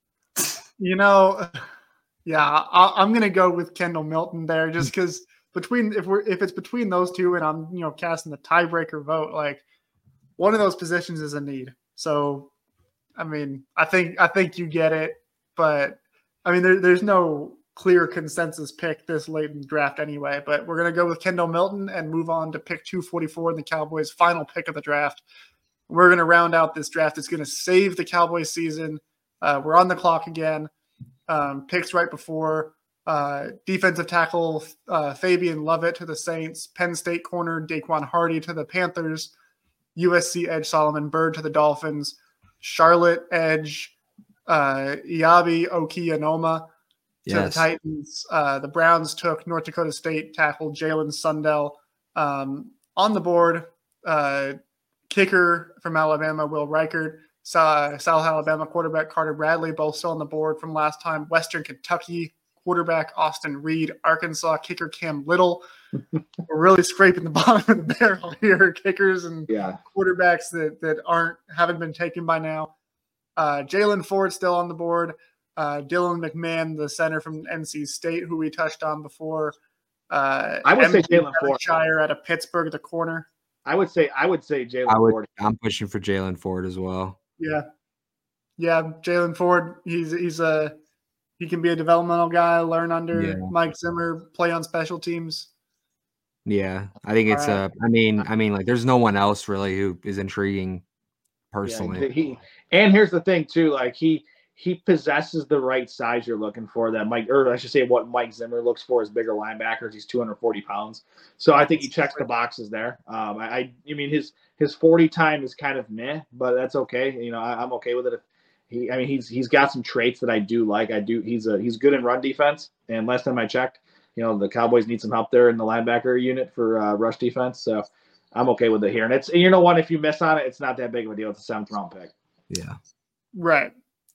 You know, yeah, I, I'm going to go with Kendall Milton there just because between if we're if it's between those two and I'm you know casting the tiebreaker vote, like one of those positions is a need. So I mean I think I think you get it, but I mean there, there's no clear consensus pick this late in the draft anyway. But we're gonna go with Kendall Milton and move on to pick two forty-four in the Cowboys' final pick of the draft. We're gonna round out this draft. It's gonna save the Cowboys season. Uh, we're on the clock again. Um, picks right before. Uh, defensive tackle uh, Fabian Lovett to the Saints, Penn State corner Daquan Hardy to the Panthers, U S C edge Solomon Byrd to the Dolphins, Charlotte edge uh, Iabi Okianoma to yes. the Titans. Uh, the Browns took North Dakota State tackle Jalen Sundell. Um, on the board, uh, kicker from Alabama, Will Reichert, South, South Alabama quarterback Carter Bradley, both still on the board from last time, Western Kentucky quarterback Austin Reed, Arkansas kicker Cam Little. We're really scraping the bottom of the barrel here. Kickers and yeah. quarterbacks that that aren't haven't been taken by now. Uh, Jalen Ford still on the board. Uh, Dylan McMahon, the center from N C State, who we touched on before. Uh, I would M- say Jalen Ford. Shire out of Pittsburgh, the corner. I would say I would say Jalen Ford. I'm pushing for Jalen Ford as well. Yeah, yeah, Jalen Ford. He's he's a He can be a developmental guy, learn under yeah. Mike Zimmer, play on special teams. Yeah, I think it's a. Uh, I mean, I mean, like, there's no one else really who is intriguing, personally. Yeah, he and here's the thing too, like he he possesses the right size you're looking for. That Mike, or I should say, what Mike Zimmer looks for is bigger linebackers. He's two hundred forty pounds, so I think he checks the boxes there. Um, I, I, I mean, his his forty time is kind of meh, but that's okay. You know, I, I'm okay with it. If, He, I mean, he's he's got some traits that I do like. I do. He's a he's good in run defense. And last time I checked, you know, the Cowboys need some help there in the linebacker unit for uh, rush defense. So I'm okay with it here. And it's and you know what? If you miss on it, it's not that big of a deal. It's a seventh round pick. Yeah. Right.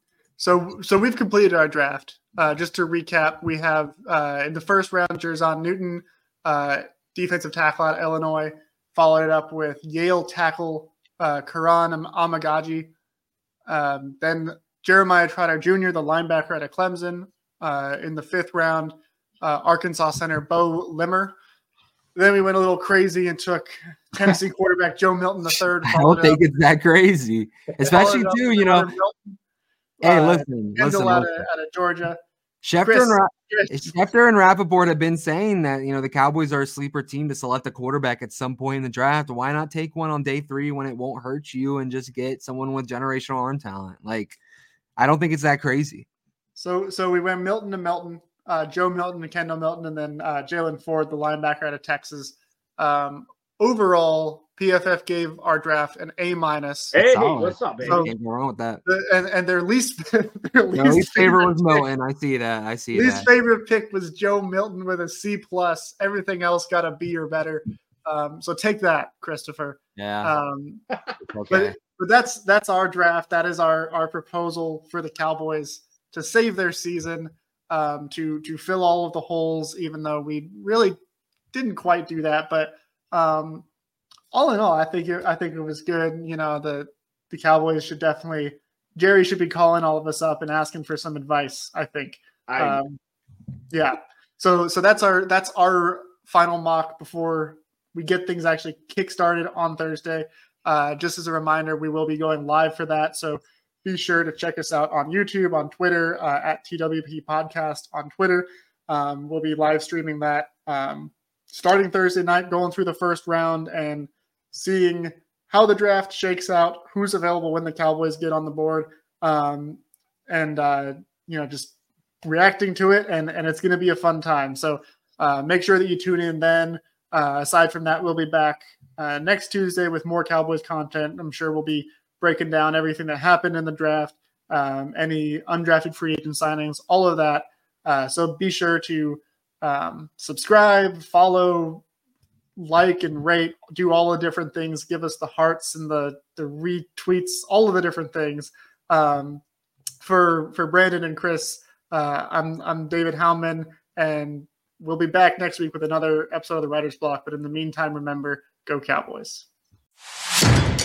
So so we've completed our draft. Uh, just to recap, we have uh, in the first round, Jerzon Newton, uh, defensive tackle out of Illinois, followed it up with Yale tackle uh, Karan Amagaji. Um, then Jeremiah Trotter Junior, the linebacker out of Clemson. Uh, in the fifth round, uh, Arkansas center Bo Limmer. Then we went a little crazy and took Tennessee quarterback Joe Milton the third. I don't think it's that crazy, especially too. You know, hey, listen, uh, listen, out, listen. Of, out of Georgia, Schefter Chris, and, Ra- Chris. Schefter and Rappaport have been saying that, you know, the Cowboys are a sleeper team to select a quarterback at some point in the draft. Why not take one on day three when it won't hurt you and just get someone with generational arm talent? Like, I don't think it's that crazy. So so we went Milton to Milton, uh, Joe Milton and Kendall Milton, and then uh, Jalen Ford, the linebacker out of Texas. Um, overall, P F F gave our draft an A minus. Hey, Solid. what's up, baby? So- Can't go wrong with that. The- and, and their least their least, No, least favorite was pick- Milton. I see that. I see Least that. favorite pick was Joe Milton with a C plus. Everything else got a B or better. Um, so take that, Christopher. Yeah. Um, Okay. but but that's that's our draft. That is our our proposal for the Cowboys to save their season, um, to to fill all of the holes, even though we really didn't quite do that. But um, all in all, I think it, I think it was good. You know, the the Cowboys should definitely Jerry should be calling all of us up and asking for some advice. I think. I, Um, yeah. So so that's our that's our final mock before we get things actually kickstarted on Thursday. Uh, just as a reminder, we will be going live for that. So be sure to check us out on YouTube, on Twitter, uh, at T W P Podcast on Twitter. Um, we'll be live streaming that um, starting Thursday night, going through the first round and seeing how the draft shakes out, who's available when the Cowboys get on the board, um, and uh, you know, just reacting to it. And and it's going to be a fun time. So uh, make sure that you tune in then. Uh, aside from that, we'll be back uh, next Tuesday with more Cowboys content. I'm sure we'll be breaking down everything that happened in the draft, um, any undrafted free agent signings, all of that. Uh, so be sure to um, subscribe, follow, like, and rate, do all the different things. Give us the hearts and the, the retweets, all of the different things. Um, for for Brandon and Chris, uh, I'm I'm David Howman, and we'll be back next week with another episode of the Writer's Block. But in the meantime, remember, go Cowboys.